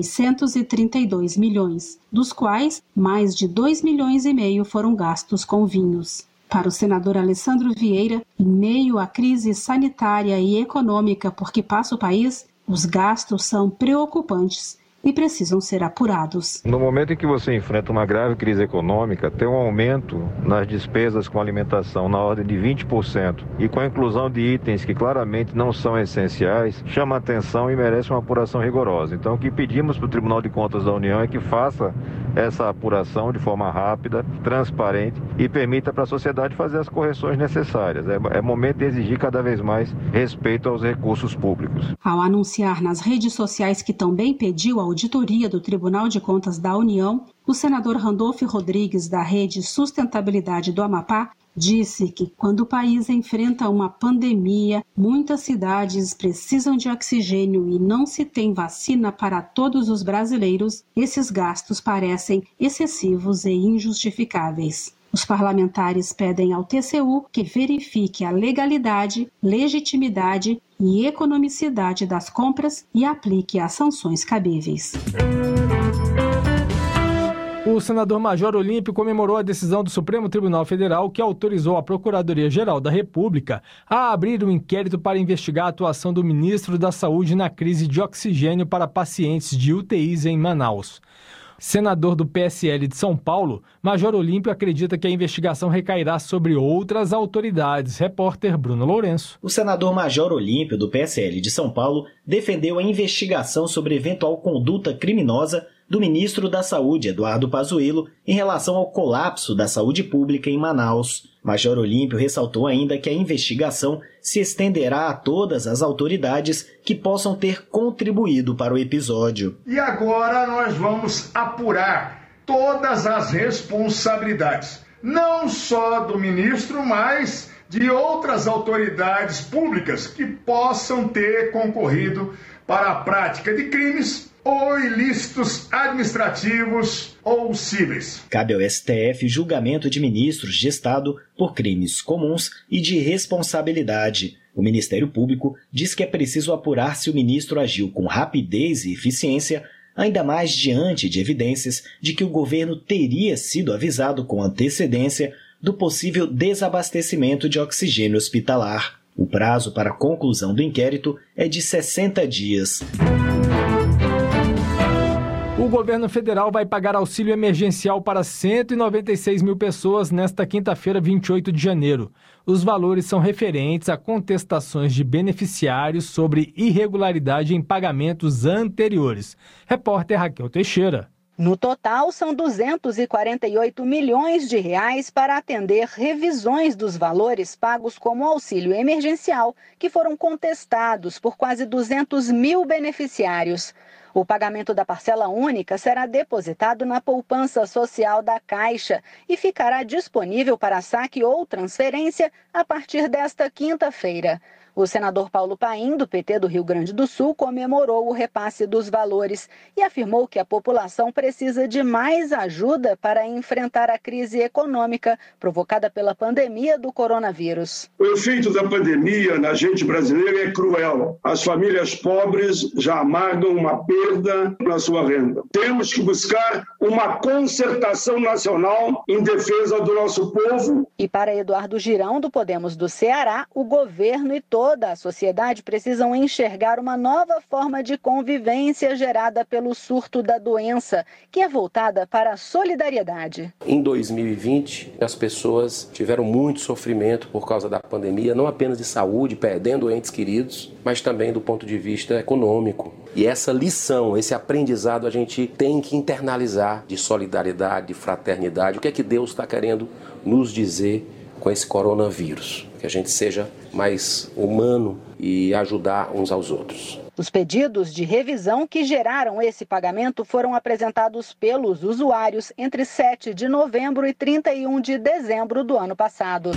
632 milhões, dos quais mais de 2 milhões e meio foram gastos com vinhos. Para o senador Alessandro Vieira, em meio à crise sanitária e econômica por que passa o país, os gastos são preocupantes e precisam ser apurados. No momento em que você enfrenta uma grave crise econômica, tem um aumento nas despesas com alimentação na ordem de 20% e com a inclusão de itens que claramente não são essenciais, chama a atenção e merece uma apuração rigorosa. Então o que pedimos para o Tribunal de Contas da União é que faça essa apuração de forma rápida, transparente e permita para a sociedade fazer as correções necessárias. É momento de exigir cada vez mais respeito aos recursos públicos. Ao anunciar nas redes sociais que também pediu a auditoria do Tribunal de Contas da União, o senador Randolfo Rodrigues, da Rede Sustentabilidade do Amapá, disse que quando o país enfrenta uma pandemia, muitas cidades precisam de oxigênio e não se tem vacina para todos os brasileiros, esses gastos parecem excessivos e injustificáveis. Os parlamentares pedem ao TCU que verifique a legalidade, legitimidade e economicidade das compras e aplique as sanções cabíveis. O senador Major Olímpio comemorou a decisão do Supremo Tribunal Federal que autorizou a Procuradoria-Geral da República a abrir um inquérito para investigar a atuação do ministro da Saúde na crise de oxigênio para pacientes de UTIs em Manaus. Senador do PSL de São Paulo, Major Olímpio acredita que a investigação recairá sobre outras autoridades. Repórter Bruno Lourenço. O senador Major Olímpio, do PSL de São Paulo, defendeu a investigação sobre eventual conduta criminosa do ministro da Saúde, Eduardo Pazuello, em relação ao colapso da saúde pública em Manaus. Major Olímpio ressaltou ainda que a investigação se estenderá a todas as autoridades que possam ter contribuído para o episódio. E agora nós vamos apurar todas as responsabilidades, não só do ministro, mas de outras autoridades públicas que possam ter concorrido para a prática de crimes ou ilícitos administrativos ou cíveis. Cabe ao STF julgamento de ministros de Estado por crimes comuns e de responsabilidade. O Ministério Público diz que é preciso apurar se o ministro agiu com rapidez e eficiência, ainda mais diante de evidências de que o governo teria sido avisado com antecedência do possível desabastecimento de oxigênio hospitalar. O prazo para a conclusão do inquérito é de 60 dias. O governo federal vai pagar auxílio emergencial para 196 mil pessoas nesta quinta-feira, 28 de janeiro. Os valores são referentes a contestações de beneficiários sobre irregularidade em pagamentos anteriores. Repórter Raquel Teixeira. No total, são 248 milhões de reais para atender revisões dos valores pagos como auxílio emergencial, que foram contestados por quase 200 mil beneficiários. O pagamento da parcela única será depositado na poupança social da Caixa e ficará disponível para saque ou transferência a partir desta quinta-feira. O senador Paulo Paim, do PT do Rio Grande do Sul, comemorou o repasse dos valores e afirmou que a população precisa de mais ajuda para enfrentar a crise econômica provocada pela pandemia do coronavírus. O efeito da pandemia na gente brasileira é cruel. As famílias pobres já amargam uma perda na sua renda. Temos que buscar uma concertação nacional em defesa do nosso povo. E para Eduardo Girão, do Podemos do Ceará, o governo e toda a sociedade precisam enxergar uma nova forma de convivência gerada pelo surto da doença, que é voltada para a solidariedade. Em 2020, as pessoas tiveram muito sofrimento por causa da pandemia, não apenas de saúde, perdendo entes queridos, mas também do ponto de vista econômico. E essa lição, esse aprendizado a gente tem que internalizar de solidariedade, de fraternidade. O que é que Deus está querendo nos dizer com esse coronavírus? Que a gente seja mais humano e ajudar uns aos outros. Os pedidos de revisão que geraram esse pagamento foram apresentados pelos usuários entre 7 de novembro e 31 de dezembro do ano passado.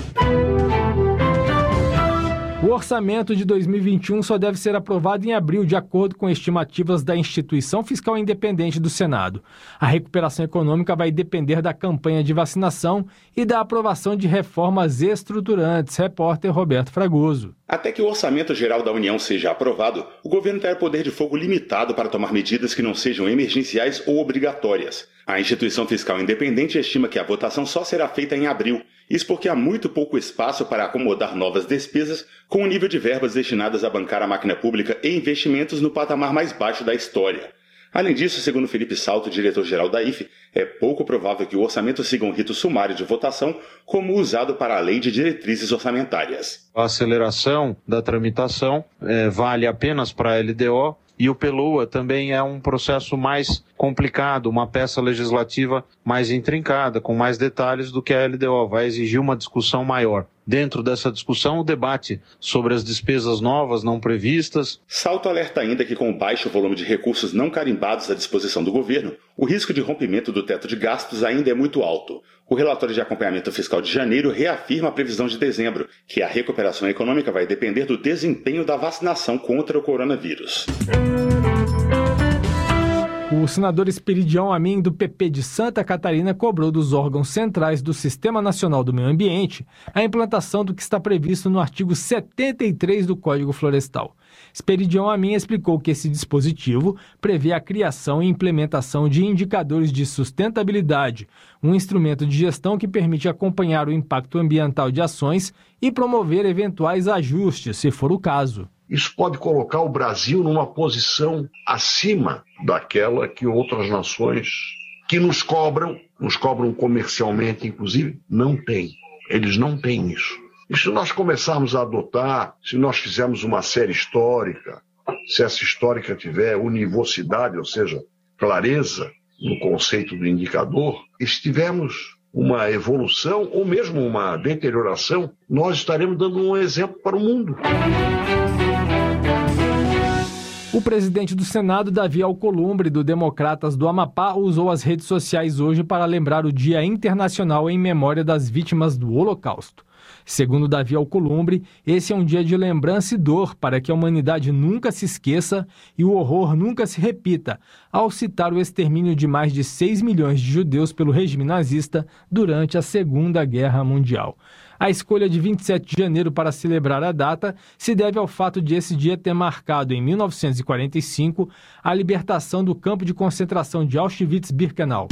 O orçamento de 2021 só deve ser aprovado em abril, de acordo com estimativas da Instituição Fiscal Independente do Senado. A recuperação econômica vai depender da campanha de vacinação e da aprovação de reformas estruturantes. Repórter Roberto Fragoso. Até que o Orçamento Geral da União seja aprovado, o governo terá poder de fogo limitado para tomar medidas que não sejam emergenciais ou obrigatórias. A Instituição Fiscal Independente estima que a votação só será feita em abril. Isso porque há muito pouco espaço para acomodar novas despesas com o nível de verbas destinadas a bancar a máquina pública e investimentos no patamar mais baixo da história. Além disso, segundo Felipe Salto, diretor-geral da IFE, é pouco provável que o orçamento siga um rito sumário de votação como usado para a Lei de Diretrizes Orçamentárias. A aceleração da tramitação vale apenas para a LDO e o PELOA também é um processo mais complicado, uma peça legislativa mais intrincada, com mais detalhes do que a LDO, vai exigir uma discussão maior. Dentro dessa discussão, o debate sobre as despesas novas não previstas. Salto alerta ainda que com o baixo volume de recursos não carimbados à disposição do governo, o risco de rompimento do teto de gastos ainda é muito alto. O relatório de acompanhamento fiscal de janeiro reafirma a previsão de dezembro, que a recuperação econômica vai depender do desempenho da vacinação contra o coronavírus. O senador Esperidião Amin, do PP de Santa Catarina, cobrou dos órgãos centrais do Sistema Nacional do Meio Ambiente a implantação do que está previsto no artigo 73 do Código Florestal. Esperidião Amin explicou que esse dispositivo prevê a criação e implementação de indicadores de sustentabilidade, um instrumento de gestão que permite acompanhar o impacto ambiental de ações e promover eventuais ajustes, se for o caso. Isso pode colocar o Brasil numa posição acima daquela que outras nações que nos cobram comercialmente, inclusive, não têm. Eles não têm isso. E se nós começarmos a adotar, se nós fizermos uma série histórica, se essa histórica tiver univocidade, ou seja, clareza no conceito do indicador, e se tivermos uma evolução ou mesmo uma deterioração, nós estaremos dando um exemplo para o mundo. O presidente do Senado, Davi Alcolumbre, do Democratas do Amapá, usou as redes sociais hoje para lembrar o Dia Internacional em memória das vítimas do Holocausto. Segundo Davi Alcolumbre, esse é um dia de lembrança e dor para que a humanidade nunca se esqueça e o horror nunca se repita, ao citar o extermínio de mais de 6 milhões de judeus pelo regime nazista durante a Segunda Guerra Mundial. A escolha de 27 de janeiro para celebrar a data se deve ao fato de esse dia ter marcado, em 1945, a libertação do campo de concentração de Auschwitz-Birkenau.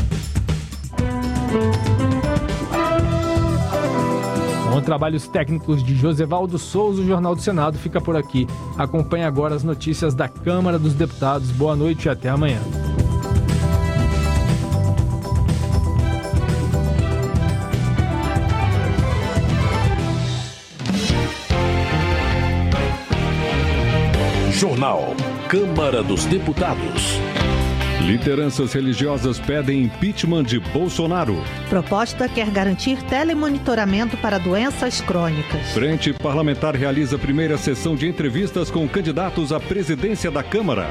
Com trabalhos técnicos de Josevaldo Souza, o Jornal do Senado fica por aqui. Acompanhe agora as notícias da Câmara dos Deputados. Boa noite e até amanhã. Jornal Câmara dos Deputados. Lideranças religiosas pedem impeachment de Bolsonaro. Proposta quer garantir telemonitoramento para doenças crônicas. Frente Parlamentar realiza a primeira sessão de entrevistas com candidatos à presidência da Câmara.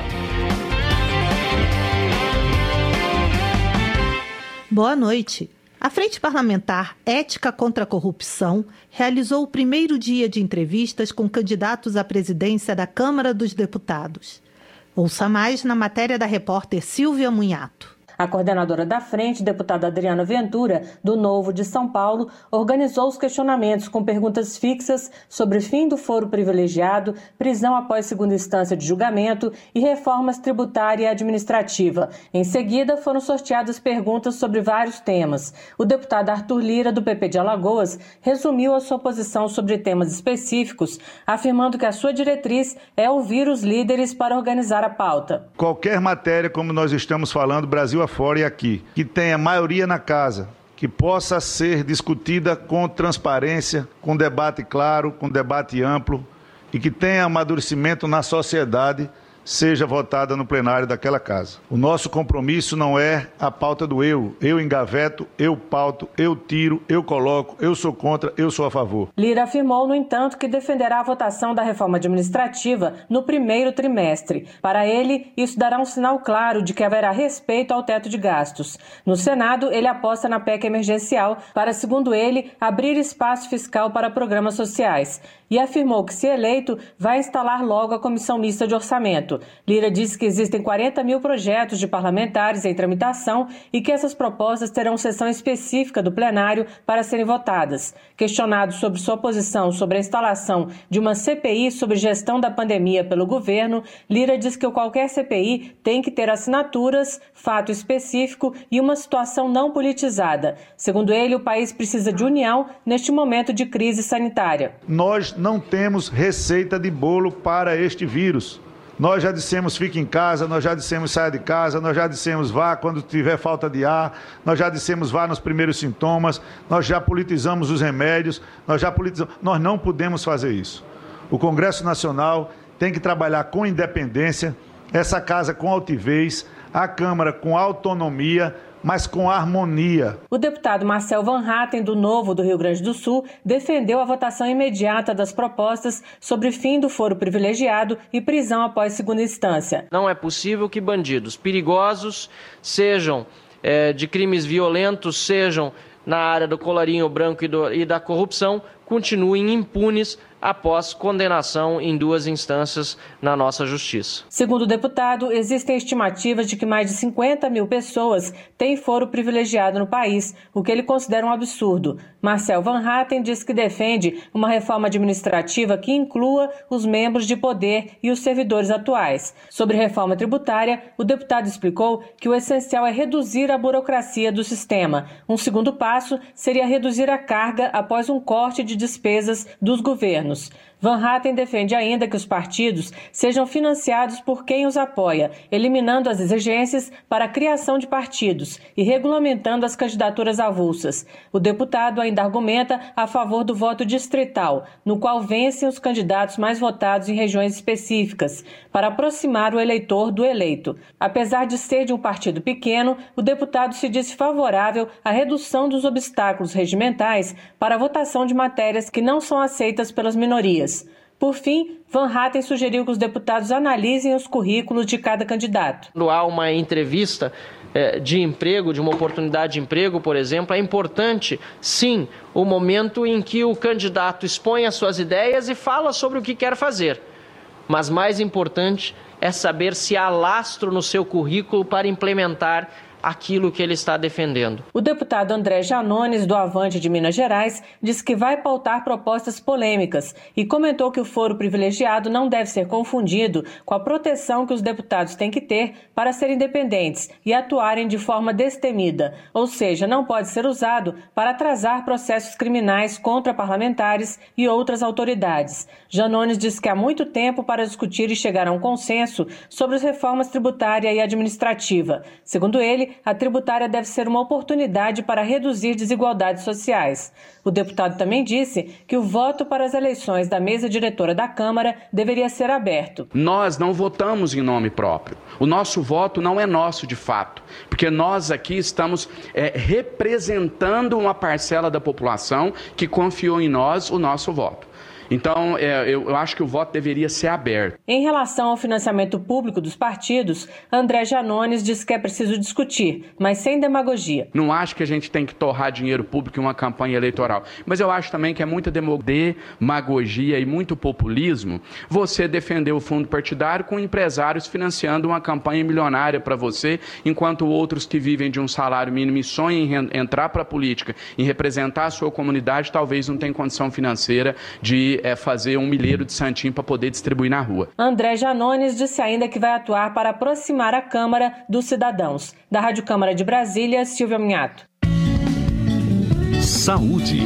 Boa noite. A Frente Parlamentar Ética contra a Corrupção realizou o primeiro dia de entrevistas com candidatos à presidência da Câmara dos Deputados. Ouça mais na matéria da repórter Silvia Munhato. A coordenadora da frente, deputada Adriana Ventura, do Novo de São Paulo, organizou os questionamentos com perguntas fixas sobre fim do foro privilegiado, prisão após segunda instância de julgamento e reformas tributária e administrativa. Em seguida, foram sorteadas perguntas sobre vários temas. O deputado Arthur Lira, do PP de Alagoas, resumiu a sua posição sobre temas específicos, afirmando que a sua diretriz é ouvir os líderes para organizar a pauta. Qualquer matéria, como nós estamos falando, Brasil fora e aqui, que tenha maioria na casa, que possa ser discutida com transparência, com debate claro, com debate amplo e que tenha amadurecimento na sociedade, seja votada no plenário daquela casa. O nosso compromisso não é a pauta do eu engaveto, eu pauto, eu tiro, eu coloco, eu sou contra, eu sou a favor. Lira afirmou, no entanto, que defenderá a votação da reforma administrativa no primeiro trimestre. Para ele, isso dará um sinal claro de que haverá respeito ao teto de gastos. No Senado, ele aposta na PEC emergencial para, segundo ele, abrir espaço fiscal para programas sociais. E afirmou que, se eleito, vai instalar logo a Comissão Mista de Orçamento. Lira disse que existem 40 mil projetos de parlamentares em tramitação e que essas propostas terão sessão específica do plenário para serem votadas. Questionado sobre sua posição sobre a instalação de uma CPI sobre gestão da pandemia pelo governo, Lira disse que qualquer CPI tem que ter assinaturas, fato específico e uma situação não politizada. Segundo ele, o país precisa de união neste momento de crise sanitária. Nós não temos receita de bolo para este vírus. Nós já dissemos fique em casa, nós já dissemos saia de casa, nós já dissemos vá quando tiver falta de ar, nós já dissemos vá nos primeiros sintomas, nós já politizamos os remédios, nós não podemos fazer isso. O Congresso Nacional tem que trabalhar com independência, essa casa com altivez, a Câmara com autonomia, mas com harmonia. O deputado Marcel Van Hatten, do Novo do Rio Grande do Sul, defendeu a votação imediata das propostas sobre fim do foro privilegiado e prisão após segunda instância. Não é possível que bandidos perigosos, sejam de crimes violentos, sejam na área do colarinho branco e da corrupção, continuem impunes após condenação em 2 instâncias na nossa justiça. Segundo o deputado, existem estimativas de que mais de 50 mil pessoas têm foro privilegiado no país, o que ele considera um absurdo. Marcel Van Hatten diz que defende uma reforma administrativa que inclua os membros de poder e os servidores atuais. Sobre reforma tributária, o deputado explicou que o essencial é reduzir a burocracia do sistema. Um segundo passo seria reduzir a carga após um corte de despesas dos governos. Van Hatten defende ainda que os partidos sejam financiados por quem os apoia, eliminando as exigências para a criação de partidos e regulamentando as candidaturas avulsas. O deputado ainda argumenta a favor do voto distrital, no qual vencem os candidatos mais votados em regiões específicas, para aproximar o eleitor do eleito. Apesar de ser de um partido pequeno, o deputado se disse favorável à redução dos obstáculos regimentais para a votação de matérias que não são aceitas pelas minorias. Por fim, Van Hatten sugeriu que os deputados analisem os currículos de cada candidato. Quando há uma entrevista de emprego, de uma oportunidade de emprego, por exemplo, é importante, sim, o momento em que o candidato expõe as suas ideias e fala sobre o que quer fazer. Mas mais importante é saber se há lastro no seu currículo para implementar aquilo que ele está defendendo. O deputado André Janones, do Avante de Minas Gerais, disse que vai pautar propostas polêmicas e comentou que o foro privilegiado não deve ser confundido com a proteção que os deputados têm que ter para serem independentes e atuarem de forma destemida, ou seja, não pode ser usado para atrasar processos criminais contra parlamentares e outras autoridades. Janones disse que há muito tempo para discutir e chegar a um consenso sobre as reformas tributária e administrativa. Segundo ele, a tributária deve ser uma oportunidade para reduzir desigualdades sociais. O deputado também disse que o voto para as eleições da mesa diretora da Câmara deveria ser aberto. Nós não votamos em nome próprio. O nosso voto não é nosso de fato, porque nós aqui estamos representando uma parcela da população que confiou em nós o nosso voto. Então, eu acho que o voto deveria ser aberto. Em relação ao financiamento público dos partidos, André Janones disse que é preciso discutir, mas sem demagogia. Não acho que a gente tem que torrar dinheiro público em uma campanha eleitoral, mas eu acho também que é muita demagogia e muito populismo você defender o fundo partidário com empresários financiando uma campanha milionária para você, enquanto outros que vivem de um salário mínimo e sonham em entrar para a política, em representar a sua comunidade, talvez não tenham condição financeira de fazer um milheiro de santinho para poder distribuir na rua. André Janones disse ainda que vai atuar para aproximar a Câmara dos cidadãos. Da Rádio Câmara de Brasília, Silvia Minhato. Saúde.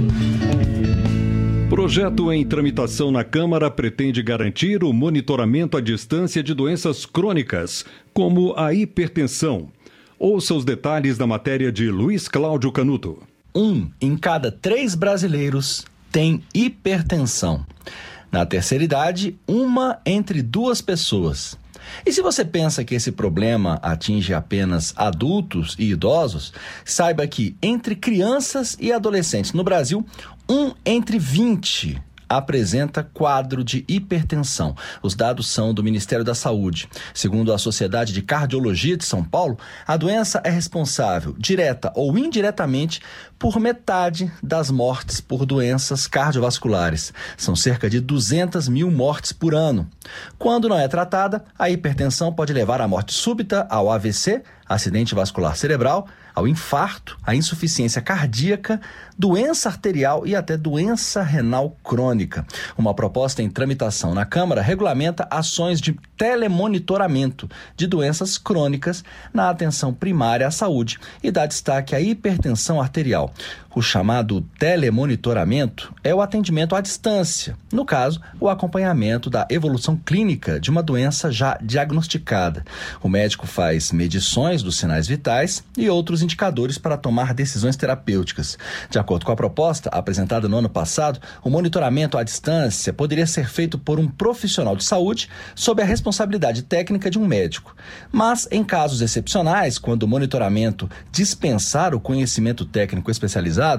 Projeto em tramitação na Câmara pretende garantir o monitoramento à distância de doenças crônicas, como a hipertensão. Ouça os detalhes da matéria de Luiz Cláudio Canuto. 1 em cada 3 brasileiros tem hipertensão. Na terceira idade, 1 entre 2 pessoas. E se você pensa que esse problema atinge apenas adultos e idosos, saiba que entre crianças e adolescentes no Brasil, 1 entre 20 apresenta quadro de hipertensão. Os dados são do Ministério da Saúde. Segundo a Sociedade de Cardiologia de São Paulo, a doença é responsável, direta ou indiretamente, por metade das mortes por doenças cardiovasculares. São cerca de 200 mil mortes por ano. Quando não é tratada, a hipertensão pode levar à morte súbita, ao AVC, acidente vascular cerebral, ao infarto, à insuficiência cardíaca, doença arterial e até doença renal crônica. Uma proposta em tramitação na Câmara regulamenta ações de telemonitoramento de doenças crônicas na atenção primária à saúde e dá destaque à hipertensão arterial. O chamado telemonitoramento é o atendimento à distância, no caso, o acompanhamento da evolução clínica de uma doença já diagnosticada. O médico faz medições dos sinais vitais e outros indicadores para tomar decisões terapêuticas. De acordo com a proposta apresentada no ano passado, o monitoramento à distância poderia ser feito por um profissional de saúde sob a responsabilidade técnica de um médico. Mas, em casos excepcionais, quando o monitoramento dispensar o conhecimento técnico especializado,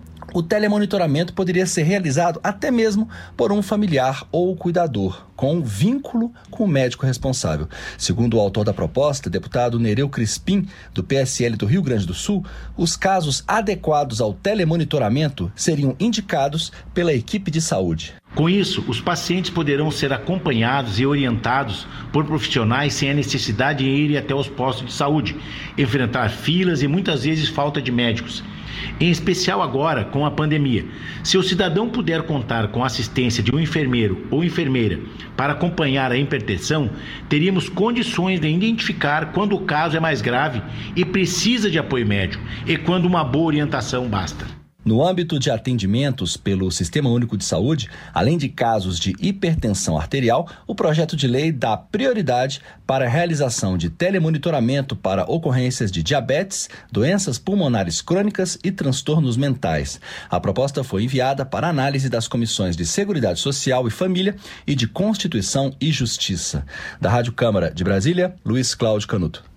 o telemonitoramento poderia ser realizado até mesmo por um familiar ou cuidador, com vínculo com o médico responsável. Segundo o autor da proposta, deputado Nereu Crispim, do PSL do Rio Grande do Sul, os casos adequados ao telemonitoramento seriam indicados pela equipe de saúde. Com isso, os pacientes poderão ser acompanhados e orientados por profissionais sem a necessidade de ir até os postos de saúde, enfrentar filas e muitas vezes falta de médicos. Em especial agora, com a pandemia. Se o cidadão puder contar com a assistência de um enfermeiro ou enfermeira para acompanhar a hipertensão, teríamos condições de identificar quando o caso é mais grave e precisa de apoio médico e quando uma boa orientação basta. No âmbito de atendimentos pelo Sistema Único de Saúde, além de casos de hipertensão arterial, o projeto de lei dá prioridade para a realização de telemonitoramento para ocorrências de diabetes, doenças pulmonares crônicas e transtornos mentais. A proposta foi enviada para análise das comissões de Seguridade Social e Família e de Constituição e Justiça. Da Rádio Câmara de Brasília, Luiz Cláudio Canuto.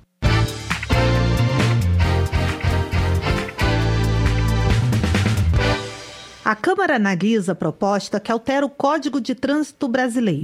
A Câmara analisa a proposta que altera o Código de Trânsito Brasileiro.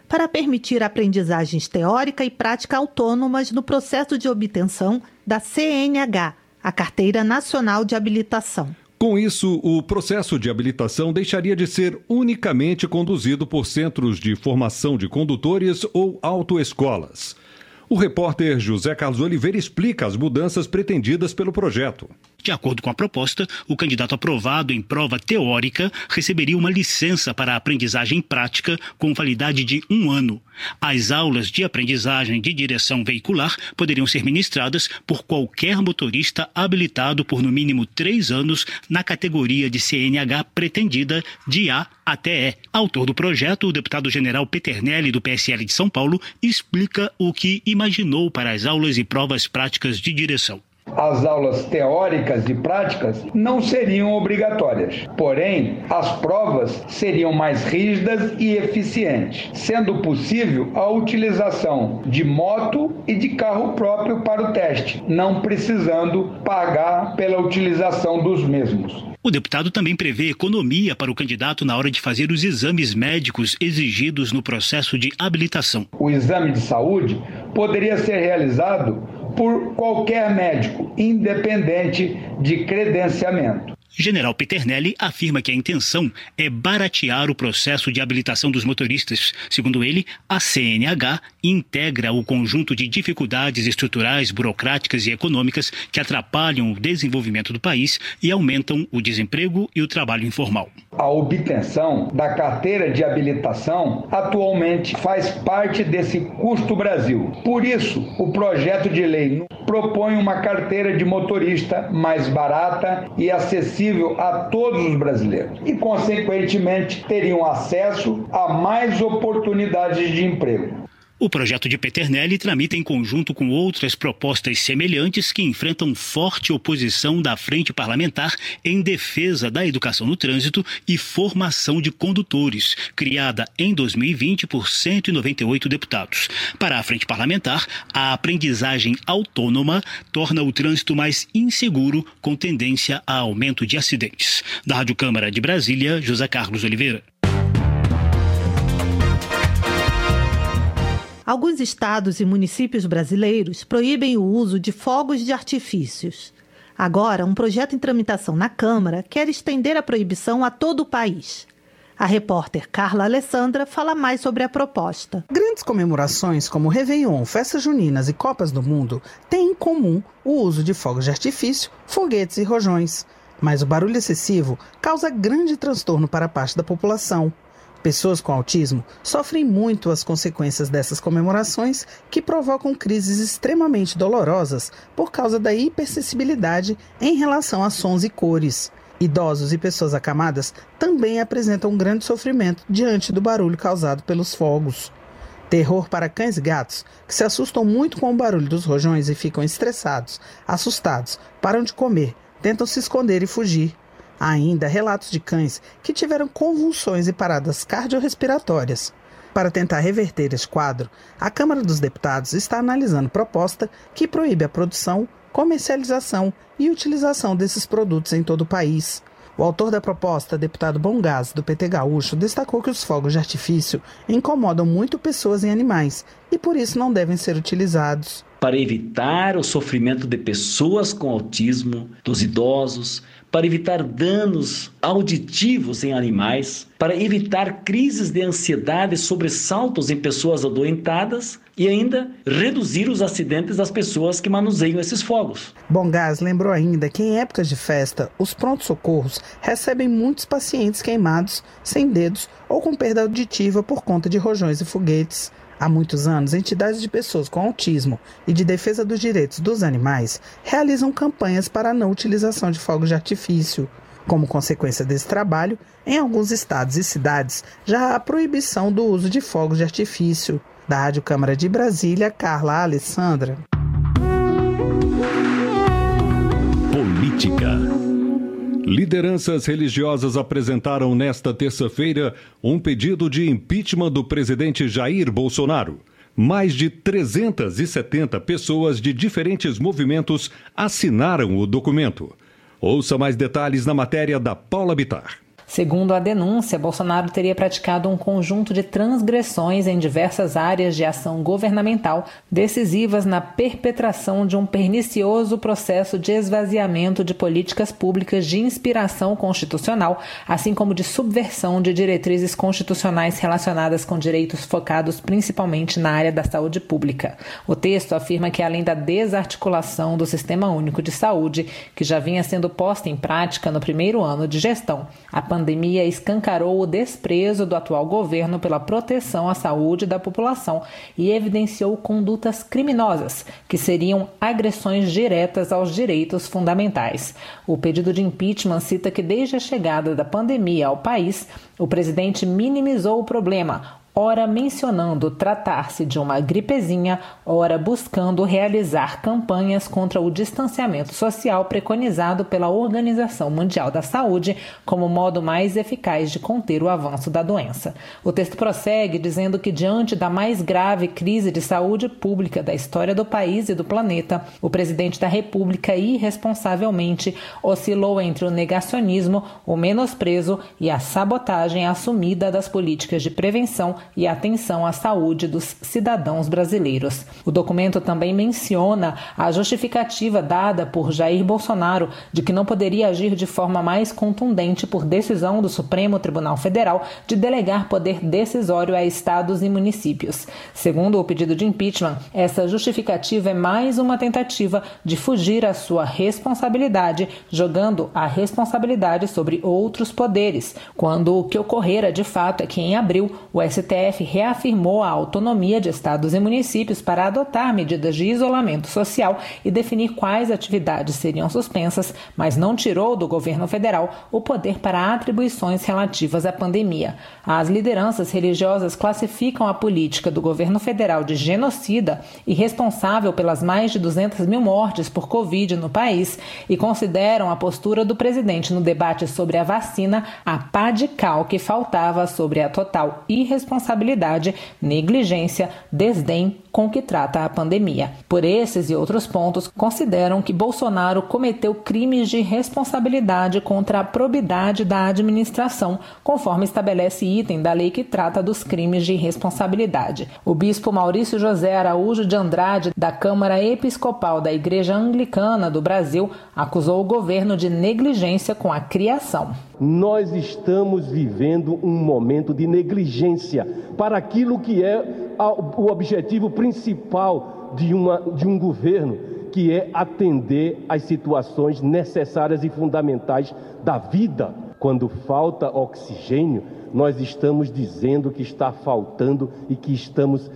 para permitir aprendizagens teórica e prática autônomas no processo de obtenção da CNH, a Carteira Nacional de Habilitação. Com isso, o processo de habilitação deixaria de ser unicamente conduzido por centros de formação de condutores ou autoescolas. O repórter José Carlos Oliveira explica as mudanças pretendidas pelo projeto. De acordo com a proposta, o candidato aprovado em prova teórica receberia uma licença para a aprendizagem prática com validade de 1 ano. As aulas de aprendizagem de direção veicular poderiam ser ministradas por qualquer motorista habilitado por no mínimo 3 anos na categoria de CNH pretendida de A até E. Autor do projeto, o deputado general Peternelli, do PSL de São Paulo, explica o que imaginou para as aulas e provas práticas de direção. As aulas teóricas e práticas não seriam obrigatórias, porém, as provas seriam mais rígidas e eficientes, sendo possível a utilização de moto e de carro próprio para o teste, não precisando pagar pela utilização dos mesmos. O deputado também prevê economia para o candidato na hora de fazer os exames médicos exigidos no processo de habilitação. O exame de saúde poderia ser realizado por qualquer médico, independente de credenciamento. General Peternelli afirma que a intenção é baratear o processo de habilitação dos motoristas. Segundo ele, a CNH integra o conjunto de dificuldades estruturais, burocráticas e econômicas que atrapalham o desenvolvimento do país e aumentam o desemprego e o trabalho informal. A obtenção da carteira de habilitação atualmente faz parte desse custo Brasil. Por isso, o projeto de lei propõe uma carteira de motorista mais barata e acessível a todos os brasileiros e, consequentemente, teriam acesso a mais oportunidades de emprego. O projeto de Peternelli tramita em conjunto com outras propostas semelhantes que enfrentam forte oposição da Frente Parlamentar em defesa da educação no trânsito e formação de condutores, criada em 2020 por 198 deputados. Para a Frente Parlamentar, a aprendizagem autônoma torna o trânsito mais inseguro, com tendência a aumento de acidentes. Da Rádio Câmara de Brasília, José Carlos Oliveira. Alguns estados e municípios brasileiros proíbem o uso de fogos de artifícios. Agora, um projeto em tramitação na Câmara quer estender a proibição a todo o país. A repórter Carla Alessandra fala mais sobre a proposta. Grandes comemorações como Réveillon, festas juninas e Copas do Mundo têm em comum o uso de fogos de artifício, foguetes e rojões. Mas o barulho excessivo causa grande transtorno para parte da população. Pessoas com autismo sofrem muito as consequências dessas comemorações, que provocam crises extremamente dolorosas por causa da hipersensibilidade em relação a sons e cores. Idosos e pessoas acamadas também apresentam um grande sofrimento diante do barulho causado pelos fogos. Terror para cães e gatos, que se assustam muito com o barulho dos rojões e ficam estressados, assustados, param de comer, tentam se esconder e fugir. Há ainda relatos de cães que tiveram convulsões e paradas cardiorrespiratórias. Para tentar reverter este quadro, a Câmara dos Deputados está analisando proposta que proíbe a produção, comercialização e utilização desses produtos em todo o país. O autor da proposta, deputado Bongás, do PT Gaúcho, destacou que os fogos de artifício incomodam muito pessoas e animais e por isso não devem ser utilizados. Para evitar o sofrimento de pessoas com autismo, dos idosos, para evitar danos auditivos em animais, para evitar crises de ansiedade e sobressaltos em pessoas adoentadas e ainda reduzir os acidentes das pessoas que manuseiam esses fogos. Bongás lembrou ainda que em épocas de festa, os prontos-socorros recebem muitos pacientes queimados, sem dedos ou com perda auditiva por conta de rojões e foguetes. Há muitos anos, entidades de pessoas com autismo e de defesa dos direitos dos animais realizam campanhas para a não utilização de fogos de artifício. Como consequência desse trabalho, em alguns estados e cidades já há proibição do uso de fogos de artifício. Da Rádio Câmara de Brasília, Carla Alessandra. Política. Lideranças religiosas apresentaram nesta terça-feira um pedido de impeachment do presidente Jair Bolsonaro. Mais de 370 pessoas de diferentes movimentos assinaram o documento. Ouça mais detalhes na matéria da Paula Bittar. Segundo a denúncia, Bolsonaro teria praticado um conjunto de transgressões em diversas áreas de ação governamental, decisivas na perpetração de um pernicioso processo de esvaziamento de políticas públicas de inspiração constitucional, assim como de subversão de diretrizes constitucionais relacionadas com direitos focados principalmente na área da saúde pública. O texto afirma que, além da desarticulação do Sistema Único de Saúde, que já vinha sendo posta em prática no primeiro ano de gestão, a pandemia escancarou o desprezo do atual governo pela proteção à saúde da população e evidenciou condutas criminosas, que seriam agressões diretas aos direitos fundamentais. O pedido de impeachment cita que, desde a chegada da pandemia ao país, o presidente minimizou o problema, ora mencionando tratar-se de uma gripezinha, ora buscando realizar campanhas contra o distanciamento social preconizado pela Organização Mundial da Saúde como modo mais eficaz de conter o avanço da doença. O texto prossegue dizendo que, diante da mais grave crise de saúde pública da história do país e do planeta, o presidente da República irresponsavelmente oscilou entre o negacionismo, o menosprezo e a sabotagem assumida das políticas de prevenção e atenção à saúde dos cidadãos brasileiros. O documento também menciona a justificativa dada por Jair Bolsonaro de que não poderia agir de forma mais contundente por decisão do Supremo Tribunal Federal de delegar poder decisório a estados e municípios. Segundo o pedido de impeachment, essa justificativa é mais uma tentativa de fugir à sua responsabilidade, jogando a responsabilidade sobre outros poderes, quando o que ocorrera de fato é que, em abril, o STF reafirmou a autonomia de estados e municípios para adotar medidas de isolamento social e definir quais atividades seriam suspensas, mas não tirou do governo federal o poder para atribuições relativas à pandemia. As lideranças religiosas classificam a política do governo federal de genocida e responsável pelas mais de 200 mil mortes por Covid no país e consideram a postura do presidente no debate sobre a vacina a pá de cal que faltava sobre a total irresponsabilidade, negligência, desdém com que trata a pandemia. Por esses e outros pontos, consideram que Bolsonaro cometeu crimes de responsabilidade contra a probidade da administração, conforme estabelece item da lei que trata dos crimes de responsabilidade. O bispo Maurício José Araújo de Andrade, da Câmara Episcopal da Igreja Anglicana do Brasil, acusou o governo de negligência com a criação. Nós estamos vivendo um momento de negligência para aquilo que é o objetivo principal de um governo, que é atender às situações necessárias e fundamentais da vida. Quando falta oxigênio, nós estamos dizendo que está faltando e que estamos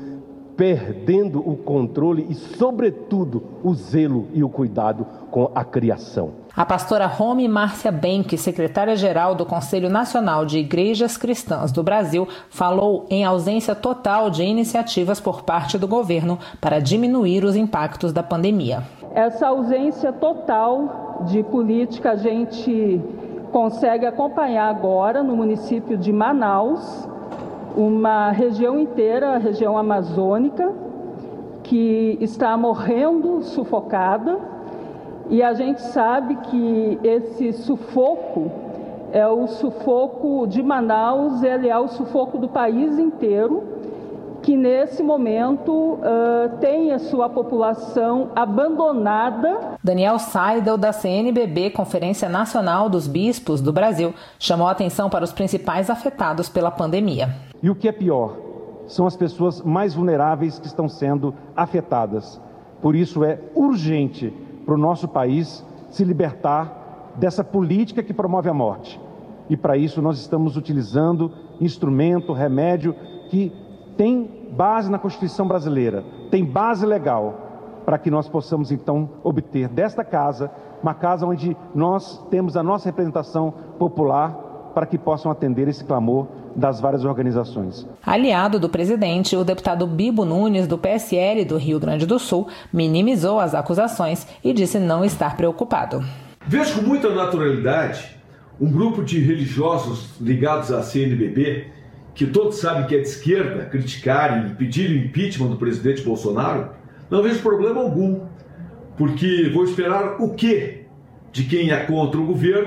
perdendo o controle e, sobretudo, o zelo e o cuidado com a criação. A pastora Romy Márcia Benck, secretária-geral do Conselho Nacional de Igrejas Cristãs do Brasil, falou em ausência total de iniciativas por parte do governo para diminuir os impactos da pandemia. Essa ausência total de política a gente consegue acompanhar agora no município de Manaus, uma região inteira, a região amazônica, que está morrendo sufocada. E a gente sabe que esse sufoco é o sufoco de Manaus, ele é o sufoco do país inteiro, que nesse momento tem a sua população abandonada. Daniel Seidel, da CNBB, Conferência Nacional dos Bispos do Brasil, chamou a atenção para os principais afetados pela pandemia. E o que é pior, são as pessoas mais vulneráveis que estão sendo afetadas. Por isso é urgente para o nosso país se libertar dessa política que promove a morte. E para isso nós estamos utilizando instrumento, remédio que tem base na Constituição brasileira, tem base legal, para que nós possamos então obter desta casa, uma casa onde nós temos a nossa representação popular, para que possam atender esse clamor das várias organizações. Aliado do presidente, o deputado Bibo Nunes, do PSL do Rio Grande do Sul, minimizou as acusações e disse não estar preocupado. Vejo com muita naturalidade um grupo de religiosos ligados à CNBB, que todos sabem que é de esquerda, criticarem e pedirem o impeachment do presidente Bolsonaro. Não vejo problema algum, porque vou esperar o quê de quem é contra o governo,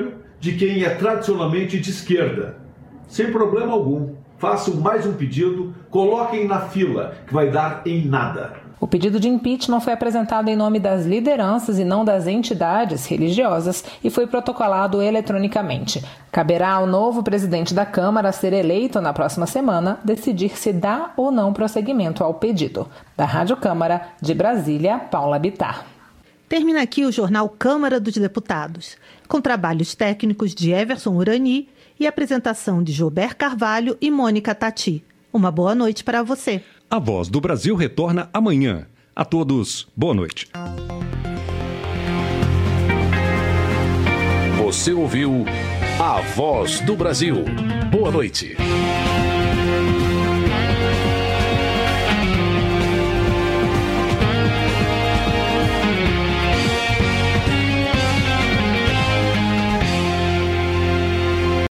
de quem é tradicionalmente de esquerda. Sem problema algum. Façam mais um pedido, coloquem na fila, que vai dar em nada. O pedido de impeachment foi apresentado em nome das lideranças e não das entidades religiosas e foi protocolado eletronicamente. Caberá ao novo presidente da Câmara, a ser eleito na próxima semana, decidir se dá ou não prosseguimento ao pedido. Da Rádio Câmara, de Brasília, Paula Bittar. Termina aqui o jornal Câmara dos Deputados, com trabalhos técnicos de Everson Urani e apresentação de Gilberto Carvalho e Mônica Tati. Uma boa noite para você. A Voz do Brasil retorna amanhã. A todos, boa noite. Você ouviu A Voz do Brasil. Boa noite.